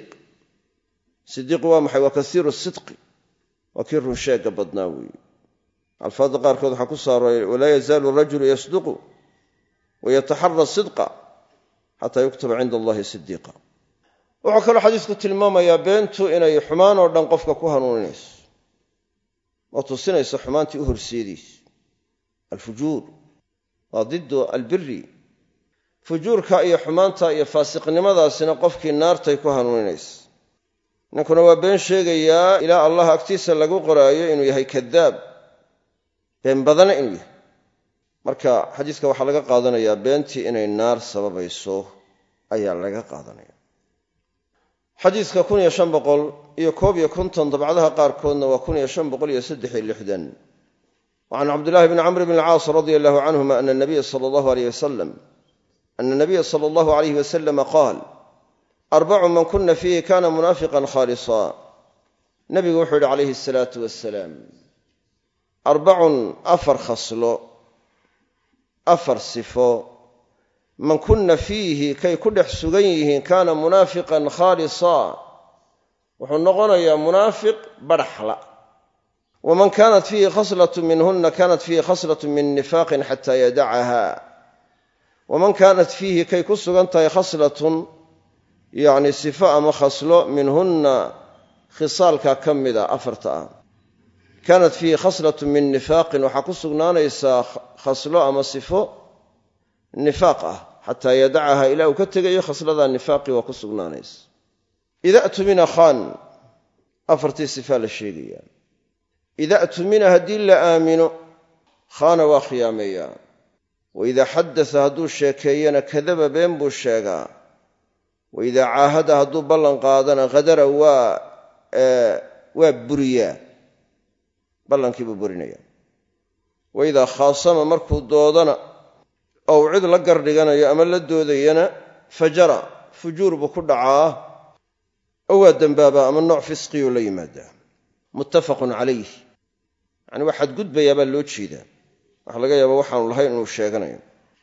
sidiiqu waa maxay waa kasiiru sidqi waa kii run sheegga badnaa weeye alfaadda qaarkood waxaa ku saaroy walaa yazaalu rajulu yasduqu wayataxara sidqa xataa yuktaba cinda allahi sidiiqa wuxuu kaloo xadiisku tilmaamayaa beentu inay xumaan oo dhan qofka ku hanuuninayso oo tusinayso xumaantii u horseedayso alfujuur waa diddu albiri fujuurka iyo xumaanta iyo faasiqnimadaasina qofkii naartay ku hanuuninaysa ninkuna waa been sheegayaa ilaa allah agtiisa lagu qoraayo inuu yahay kadaab been badana inuu yahay marka xadiiska waxaa laga qaadanayaa beentii inay naar sababayso ayaa laga qaadanaya xadiiska 1551 dabcadaha qaarkoodna waa 1563 وعن عبد الله بن عمرو بن العاص رضي الله عنهما أن النبي صلى الله عليه وسلم قال 4 من كن فيه كان منافقا خالصا نبي وحده عليه الصلاة والسلام 4 أفر خصلو أفر صفو من كن فيه كي كدح سغيه كان منافقا خالصا وحنقنا يا منافق برحلا ومن كانت فيه خصلة منهن كانت فيه خصلة من نفاق حتى يدعها ومن كانت فيه كي كسغنتها خصلة يعني صفاء ما خصلة منهن خصال كمدا أفرتا كانت فيه خصلة من نفاق وحكسغنانيسا خصلة أما صفاء نفاقه حتى يدعها إلى وكتغي خصلة النفاق وكسغنانيس إذا أتمنى خان أفرتي صفاء الشيء إذا أتمنى هدي لآمن خان وخياميا وإذا حدث هدو الشيكيين كذب بين بوشيغا وإذا عاهد هدو بلن قادنا غدر وبريا بلن كيبو برينيا وإذا خاصم مركو دودنا أو عد لقر لغنا يأمل الدودينا فجرى فجور بكل عاه أو الدنبابا من نوع فسقي وليماده متفق عليه يعني واحد قد بيابا لو جيدا waxa laga yaabaa waxaan lahayn inuu sheeganayo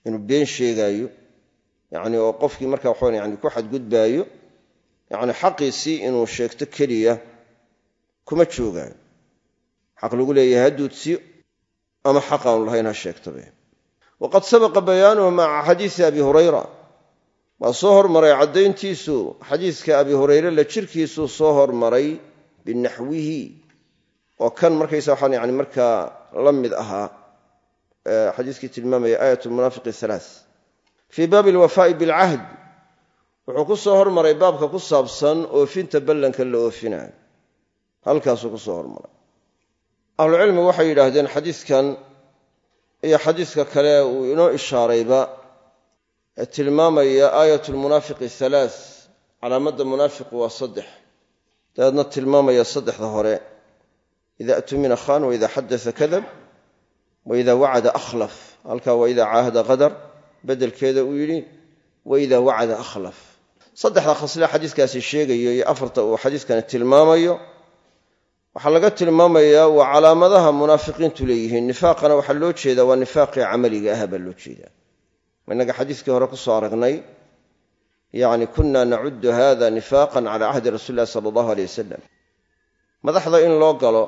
inuu been sheegaayo yacni oo qofkii markaa waxaan yani ku xadgudbaayo yacni xaqiisii inuu sheegto keliya kuma joogaayo xaq lagu leeyahay ha duudsiyo ama xaq aanu lahayn ha sheegtabe waqad sabaqa bayaanuhu maca xadiisi abi hurayra waa soo hormaray caddayntiisu xadiiska abi hurayre la jirkiisuu soo hormaray binaxwihi oo kan markaysa waxaan yani markaa la mid ahaa xadiiskii tilmaamaya aayat lmunaafiqi halaath fii baabi alwafaa'i bilcahd wuxuu ku soo hormaray baabka ku saabsan oofinta ballanka la oofinayo halkaasuu ku soo hormaray ahlucilmigu waxay yidhaahdeen xadiiskan iyo xadiiska kale uu inoo ishaarayba ee tilmaamaya aayat lmunaafiqi halaath calaamadda munaafiqu waa 3 dabeedna tilmaamaya 3da hore ida atumina khan waida xaddaa kadab waida wacada akhlaf halkaa waida caahada qadar bedelkeeda uu yidhi waida wacada akhlaf 3da khasle xadiiskaasi sheegayo iyo 4ta uu xadiiskani tilmaamayo waxaa laga tilmaamayaa waa calaamadaha munaafiqiintu leeyihiin nifaaqana waxaa loo jeedaa waa nifaaqii camaliga ah baa loo jeedaa innaga xadiiskii hore ku soo aragnay yacni kunna nacuddu hada nifaaqan cala cahdi rasuuli illahi sala allahu aleyh wasalam madaxda in loo galo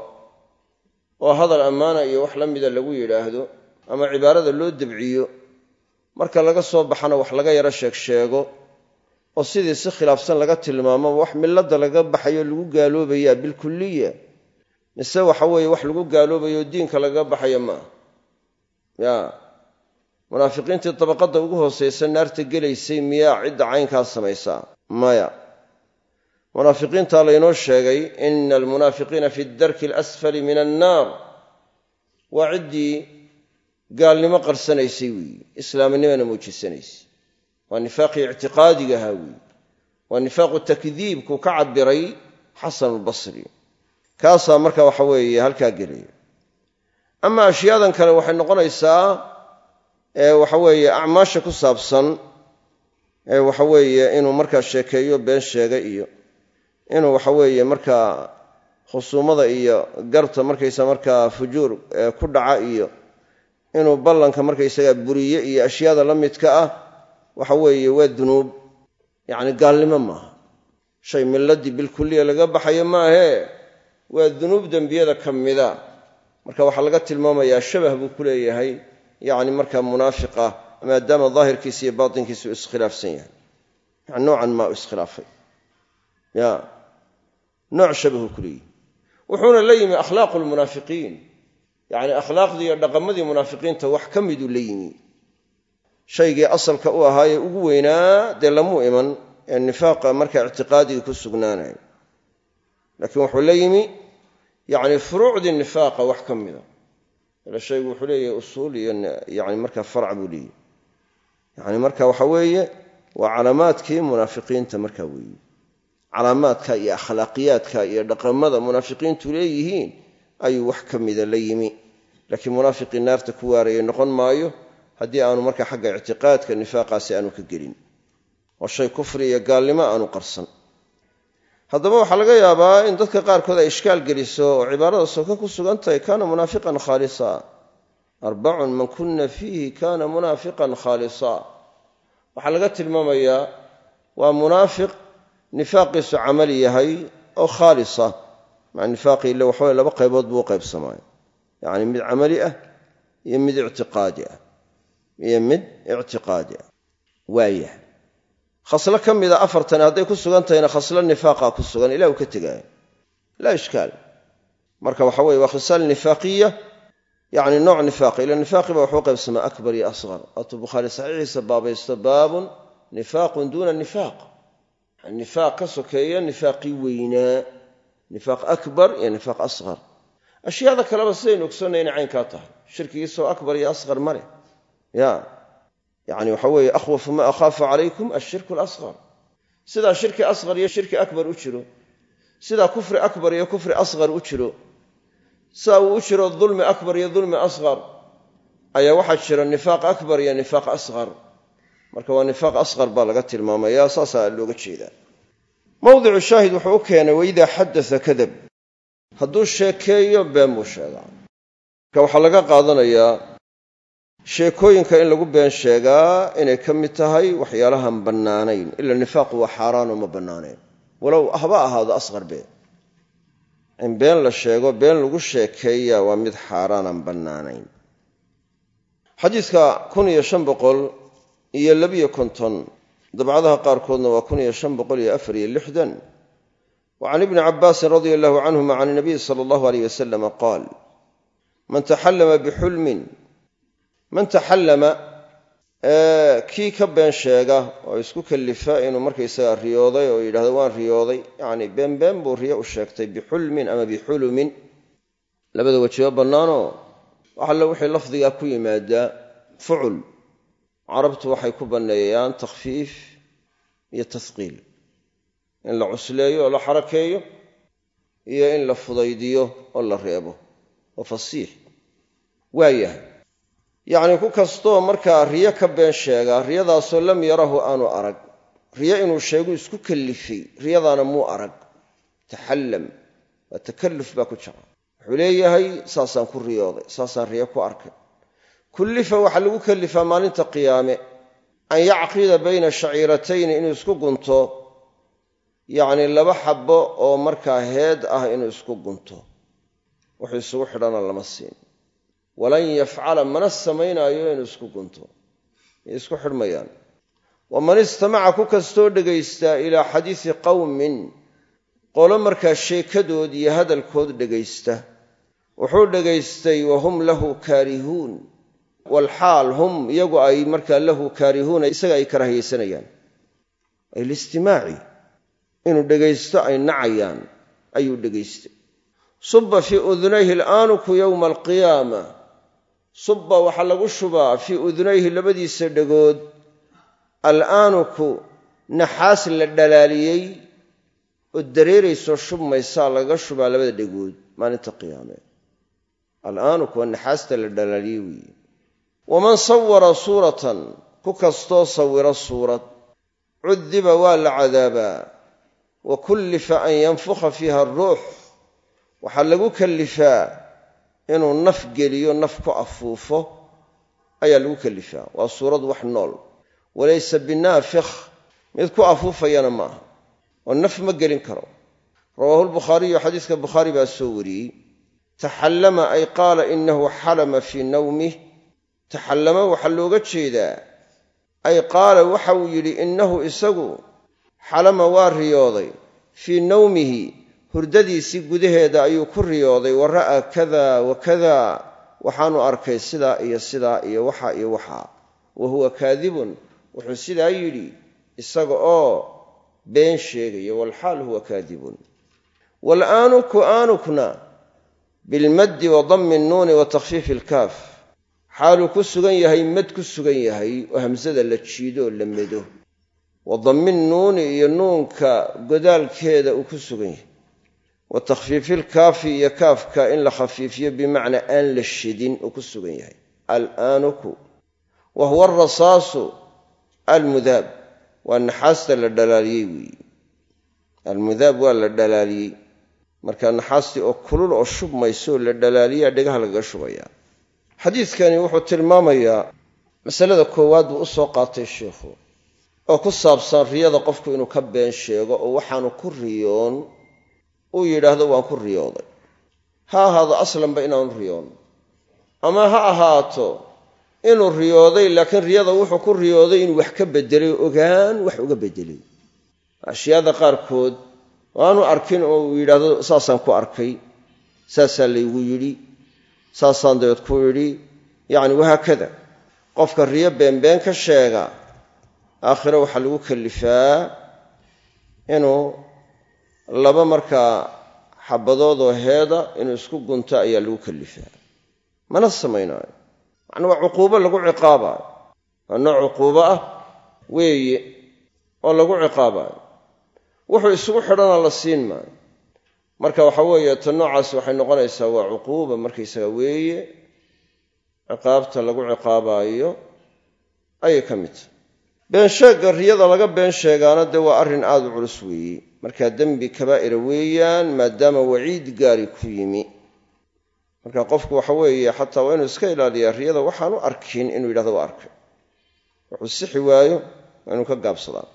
oo hadal ammaana iyo wax la mida lagu yidhaahdo ama cibaarada loo debciyo marka laga soo baxana wax laga yaro sheegsheego oo sidii si khilaafsan laga tilmaamo wax milladda laga baxayo lagu gaaloobayaa bilkulliya mise waxa weeye wax lagu gaaloobayo diinka laga baxaya maaha ya munaafiqiintii dabaqadda ugu hoosaysa naarta gelaysay miyaa cidda caynkaas samaysaa maya munaafiqiintaa laynoo sheegay ina almunaafiqiina fi darki alasfali min annaar waa ciddii gaalnimo qarsanaysay weeye islaamnimana muujisanaysay waa nifaaqii ictiqaadigaha weeye waa nifaaqu takdiibku ka cabiray xasan albasri kaasaa marka waxa weeye halkaa gelaya ama ashyaadan kale waxay noqonaysaa waxa weeye acmaasha ku saabsan waxa weeye inuu markaa sheekeeyo been sheega iyo inuu waxa weeye markaa khusuumada iyo garta markaysa markaa fujuur ku dhaca iyo inuu ballanka markaysaga buriye iyo ashyaada la midka ah waxa weeye waa dunuub yacni gaalnimo maaha shay milladii bilkulliya laga baxayo maahee waa dunuub dembiyada ka mida marka waxaa laga tilmaamayaa shabah buu ku leeyahay yacni markaa munaafiqa maadaama daahirkiisa iyo baatinkiisa uu iskhilaafsan yahay yani noocan maa u iskhilaafay ya nooc shabahu ku leeyahy wuxuuna la yimi akhlaaqu lmunaafiqiin yacni akhlaaqdii iyo dhaqamadii munaafiqiinta wax ka miduu la yimi shaygii asalka u ahaayee ugu weynaa dee lamuu iman ee nifaaqa markaa ictiqaadiga ku sugnaanayo laakiin wuxuu la yimi yacni furuucdii nifaaqa wax ka mida ila shaygu wuxuu leeyahay usuul iyo yani markaa farc buu leeyahy yani marka waxa weeye waa calaamaadkii munaafiqiinta markaa weeye calaamaadka iyo akhlaaqiyaadka iyo dhaqamada munaafiqiintu leeyihiin ayuu wax ka mida la yimi laakiin munaafiqii naarta ku waarayay noqon maayo haddii aanu markaa xagga ictiqaadka nifaaqaasi aanu ka gelin oo shay kufri iyo gaalnimo aanu qarsan haddaba waxaa laga yaabaa in dadka qaarkood ay ishkaal geliso oo cibaarada soka ku sugan tahay kaana munaafiqan khaalisa 4 man kunna fiihi kaana munaafiqan khaalisa waxaa laga tilmaamayaa waa munaafiq nifaaqiisu camali yahay oo khaalisa maca nifaaqi illa waxa weye 2 qaybood buu u qaybsamaya yacni mid camali ah iyo mid ictiqaadi ah waaya khaslo ka mida 4tan hadday ku sugan tahayna khaslo nifaaqa ku sugan ilaa uu ka tegaayo laa ishkaal marka waxa weye waa khisaal nifaaqiya yacni nooc nifaaqa ila nifaaqiba waxuu qaybsamaa akbar iyo asqar atuu bukhaari saxiixiisa baabaysto baabun nifaaqun duuna nifaaq nifaaq ka sokeeya nifaaqii weynaa nifaaq akbar iyo nifaaq asqar ashyaada kaleba sidaynu ogsoonnay inay caynkaa tahay shirkigiisoo akbar iyo asqar ma leh ya yacni waxa weeye akhwafu ma akhaafu calaykum ashirku alasqar sidaa shirki asqar iyo shirki akbar u jiro sidaa kufri akbar iyo kufri asqar u jiro sidaa uu u jiro dulmi akbar iyo dulmi asqar ayaa waxaa jira nifaaq akbar iyo nifaaq asqar marka waa nifaaq asqar baa laga tilmaamaya saasaa looga jeedaa mawdicu shaahid wuxuu u keenay waidaa xadaa kadab hadduu sheekeeyo been buu sheegaa marka waxaa laga qaadanayaa sheekooyinka in lagu been sheegaa inay ka mid tahay waxyaalahan bannaanayn ila nifaaqu waa xaaraanoo ma bannaanayn walow haba ahaado asqar been in been la sheego been lagu sheekeeyaa waa mid xaaraanaan bannaanayn xadiidka 1552 dabcadaha qaarkoodna waa 1564 وعن ابن عباس رضي الله عنهما عن النبي صلى الله عليه وسلم قال من تحلم kii ka been sheega oo isku kalifa inuu markaysaga riyooday oo yidhaahdo waan riyooday yani been buu riyo u sheegtay bixulmin ama bixulumin labada wajiba bannaanoo waxalla wixii lafdigaa ku yimaadaa fucul carabtu waxay ku banneeyaan takhfiif iyo tasqiil in la cusleeyo oo la xarakeeyo iyo in la fudaydiyo oo la reebo oo fasiix waayahay yacni ku kastoo markaa riyo ka been sheegaa riyadaasoo lam yarahu aanu arag riyo inuu sheegu isku kallifay riyadaana muu arag taxallam waa takalluf baa ku jira wuxuu leeyahay saasaan ku riyooday saasaan riyo ku arkay kullifa waxaa lagu kallifaa maalinta qiyaame an yacqida bayna shaciiratayni inuu isku gunto yacni laba xabbo oo markaa heed ah inuu isku gunto wuxuu isugu xidhana lama siin walan yafcala mana samaynaayo inuu isku gunto isku xidhmayaan waman istamaca ku kastoo dhegaystaa ilaa xadiisi qowmin qolo markaa sheekadood iyo hadalkood dhegaysta wuxuu dhegaystay wahum lahu kaarihuun walxaal hum iyagu ay markaa lahu kaarihuuna isaga ay karahiyaysanayaan ay listimaaci inuu dhegaysto ay nacayaan ayuu dhegaystay subba fii udunayhi alaanuku yowma alqiyaama subba waxaa lagu shubaa fii udunayhi labadiisa dhegood alaanuku naxaas la dhalaaliyey oo dareeraysoo shubmaysaa laga shubaa labada dhegood maalinta qiyaame alaanuku waa naxaasta la dhalaaliyey weeye waman sawara suuratan ku kastoo sawiro suurad cudiba waa la cadaabaa wa kullifa an yanfukha fiiha aruux waxaa lagu kallifaa inuu naf geliyo naf ku afuufo ayaa lagu kallifaa waa suurad wax nool walaysa binaafikh mid ku afuufayana maaha oo naf ma gelin karo rawaahu lbukhaariyu xadiiska bukhaari baa soo wariyey taxallama ay qaala inahu xalama fii nawmih taxallama waxaa looga jeedaa ay qaala waxa uu yidhi innahu isagu xalama waa riyooday fii nawmihi hurdadiisii gudaheeda ayuu ku riyooday wa ra'aa kada wa kada waxaanu arkay sidaa iyo sidaa iyo waxa iyo waxaa wa huwa kaadibun wuxuu sidaa yidhi isaga oo been sheegaya walxaal huwa kaadibun walaanuku aanukna bilmaddi wa dammi nnuuni wa takhfiifi ilkaaf xaaluu ku sugan yahay mad ku sugan yahay oo hamsada la jiido oo la medo wa dammi nnuuni iyo nuunka godaalkeeda uu ku sugan yahay wa takhfiifilkaafi iyo kaafka in la khafiifiyo bimacnaa aan la shidin uu ku sugan yahay alaanuku wa huwa alrasaasu almudaab waa naxaasta la dhalaaliyey weeye almudaab waa la dhalaaliyey markaa naxaastii oo kulul oo shubmaysooo la dhalaaliyaa dhegaha lagaga shubayaa xadiidkani wuxuu tilmaamayaa masalada koowaad buu u soo qaatay sheikhu oo ku saabsan riyada qofku inuu ka been sheego oo waxaanu ku riyoon uu yidhaahdo waan ku riyooday ha ahaado aslanba inaanu riyoon ama ha ahaato inuu riyooday laakiin riyada wuxuu ku riyooday inuu wax ka beddelay oo ogaan wax uga beddelay ashyaada qaarkood waanu arkin oo uu yidhaahdo saasaan ku arkay saasaa laygu yidhi saasaan dabeed ku idhi yacni wahaakada qofka riyo beenbeen ka sheega aakhiro waxaa lagu kallifaa inuu laba markaa xabadoodoo heeda inuu isku gunto ayaa lagu kallifaa mana samaynaayo macnaa waa cuquubo lagu ciqaabaayo waa nooc cuquubo ah weeye oo lagu ciqaabaayo wuxuu isugu xidhana la siin maayo marka waxa weeye ta noocaasi waxay noqonaysaa waa cuquuba markaysaga weeye ciqaabta lagu ciqaabaayo ayay ka mid tahay beensheegga riyada laga been sheegaana dee waa arrin aad u culus weeye markaa dembi kabaa'ira weeyaan maadaama waciid gaari ku yimi marka qofku waxa weeye xataa waa inuu iska ilaaliyaa riyada waxaanu arkin inuu yidhahdo waa arkay. wuxuu sixi waayo inuu ka gaabsadaa.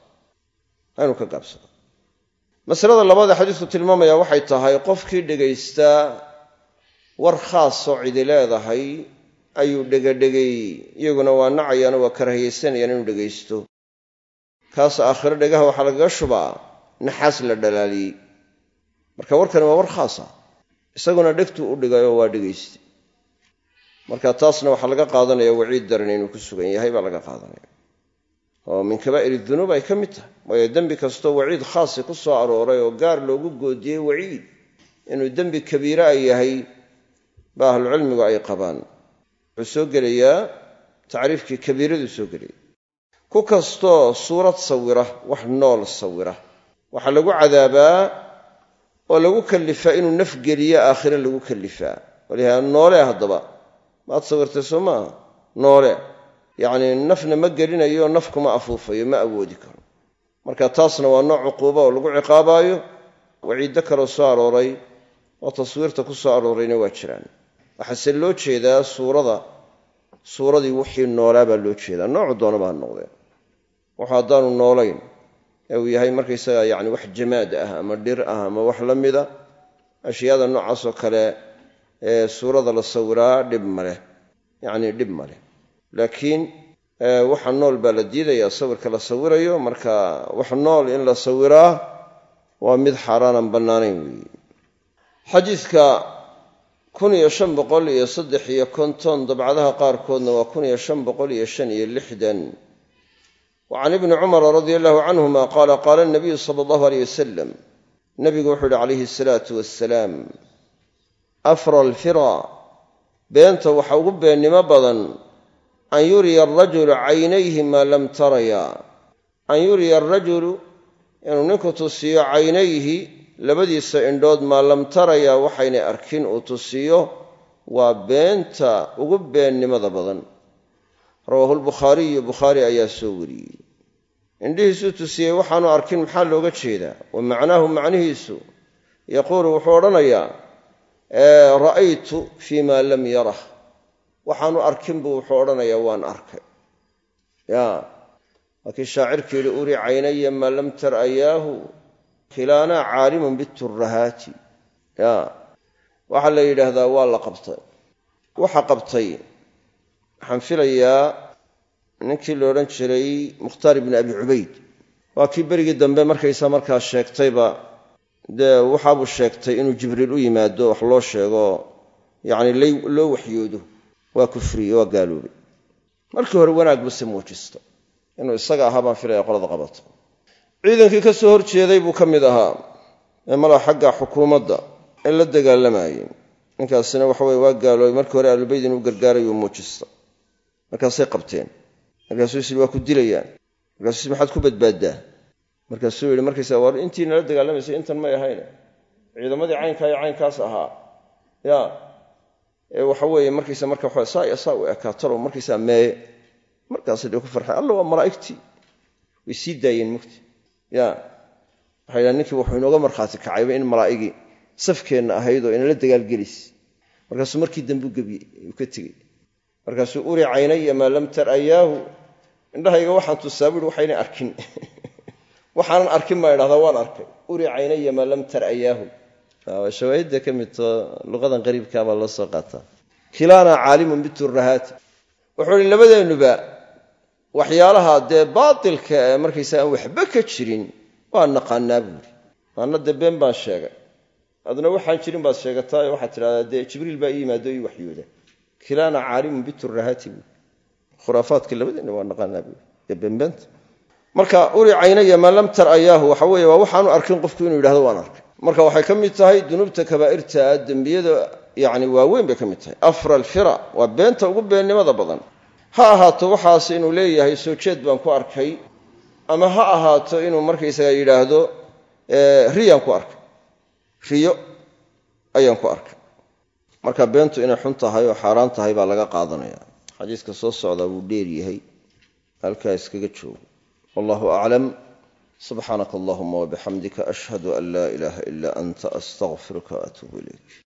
masalada labaad ee xadiisku tilmaamaya waxay tahay qofkii dhegaystaa war khaasoo cidi leedahay ayuu dhegadhegay, iyaguna waa nacayaan oo waa karahiyaysanayaan inuu dhegaysto. kaas aakhiro dhegaha waxaa lagaga shubaa naxaas la dhalaaliyey. marka warkani waa war khaasa, isaguna dhegtuu u dhigayoo waa dhegaystay. marka taasna waxaa laga qaadanaya waciid daran inuu ku sugan yahay baa laga qaadanaya, oo min kabaa'ir dunuub ay ka mid tahay. waayo dembi kastoo waciid khaasi ku soo arooray oo gaar loogu goodiyey waciid inuu dembi kabiira ay yahay ba ahlucilmigu ay qabaan. wuxuu soo gelayaa tacriifkii kabiiraduu soo gelaya. ku kastoo suurad sawira, wax nool sawira, waxaa lagu cadaabaa oo lagu kallifaa inuu naf geliyo aakhire lagu kallifaa. walihaa noole haddaba maad sawirtay soo maaha, noole yacnii nafna ma gelinayo, naf kuma afuufayo, ma awoodi karo. marka taasna waa nooc cuquuba oo lagu ciqaabaayo. waciiddo kaloo soo arooray oo taswiirta ku soo aroorayna waa jiraan. waxaase loo jeedaa suuradii wixii noolaa baa loo jeedaa, noocu doonaba ha noqdee. wuxuu haddaanu noolayn ee uu yahay markaysaga yacni wax jamaad ah ama dhir ah ama wax la mida, ashyaada noocaasoo kale ee suurada la sawiraa dhib maleh, yacnii dhib maleh. laakiin waxa nool baa la diidayaa sawirka la sawirayo. marka wax nool in la sawiraa waa mid xaaraanan bannaanayn weeye. xadiidka 1553 dabcadaha qaarkoodna waa 1565. وعن ابن عمر رضي الله عنهما قال قال النبي صلى الله عليه وسلم نبي وحده عليه الصلاة والسلام أفرى الفرى بينت وحوب بينما بدن أن يري الرجل عينيه ما لم تريا. أن يري الرجل يعني نكتسي عينيه لبدي سيندود ما لم تريا وحين أركين أتسيه وبينت وقب بينما بدن. رواه البخاري بخاري أيا سوري. عنده ستسيه وحانو أركين محل لوغة شيدا ومعناه معنيهسو يقول وحورنا يا رأيت فيما لم يره. وحانو أركين بوحورنا يا وان أركي يا وكي شاعرك لأوري عيني ما لم تر أياه خلانا عالم بالترهات يا وحل إلى هذا والله قبطي وحقبطي xanfilayaa ninkii la odhan jiray mukhtaar ibni abi cubayd. waa kii berigii dambe markaysaa markaa sheegtayba dee waxaabuu sheegtay inuu jibriil u yimaado wax loo sheego yacni loo waxyoodo. waa kufriye, waa gaaloobay. markii hore wanaag buse muujisto inuu isaga ahaa baan filaya qolada qabato. ciidankii ka soo hor jeeday buu ka mid ahaa ee malaa xagga xukuumadda ee la dagaalamayay. ninkaasina waxa weye waa gaaloobay. markii hore aalubayd inuu gargaarayo muujista. markaasay qabteen. markaasuu yidhi waa ku dilayaan. markaasuu yidhi maxaad ku badbaaddaa? markaasuu yidhi markaysaa war intii nala dagaalamaysay intan may ahayne ciidamadii caynkaa iyo caynkaas ahaa ya ee waxa weeye markaysa marka saa u ekaatalo markaysaa meeye. markaasay dee ku farxay, alla waa malaa'igtii. way sii daayeen mugti ya waxay yidhahan ninkii wuxuu inooga markhaati kacayba in malaa'igii safkeenna ahayd oo inala dagaalgelis. markaasuu markii dambe u gebiyey uu ka tegey. markaasuu uri caynaya maa lam tar ayaahu, indhahayga waxaan tusaa buui waxayna arkin. waxaanan arkin baa idhahdaa waan arkay. uri caynaya maa lam tar ayaahu. shawaahidda ka midtoo luqadan qariibkaa baa loo soo qaataa. kilaana caalimun biturrahaati. wuxuu ihi labadeennuba waxyaalaha dee baatilka ee markaysaa aan waxba ka jirin waan naqaanaa buuri. maana dee been baan sheegay, adna waxaan jirin baad sheegataa ee waxaad tidhahdaa dee jibriil baa ii yimaado ii waxyooda. kilaana caalimun biturrahaati buuri. khuraafaadka labadeenna waa naqaanaa buuri ee beenbeenta. marka uri caynaya maa lam tar ayaahu waxa weeye waa waxaanu arkin qofku inuu yidhahdo waan arkay. marka waxay ka mid tahay dunuubta kabaa'irta dembiyada yacni waaweyn bay ka mid tahay. afra alfira waa beenta ugu beennimada badan. ha ahaato waxaas inuu leeyahay soo jeed baan ku arkay, ama ha ahaato inuu markaysaga yidhaahdo riyaan ku arkay, riyo ayaan ku arkay. marka beentu inay xun tahay oo xaaraan tahay baa laga qaadanaya. xadiiska soo socda wuu dheer yahay, halkaa iskaga joogo. wallahu aclam. subxaanaka allahuma wabixamdika ashhadu an laa ilaaha ilaa anta astaqfiruka waatuubu ilayk.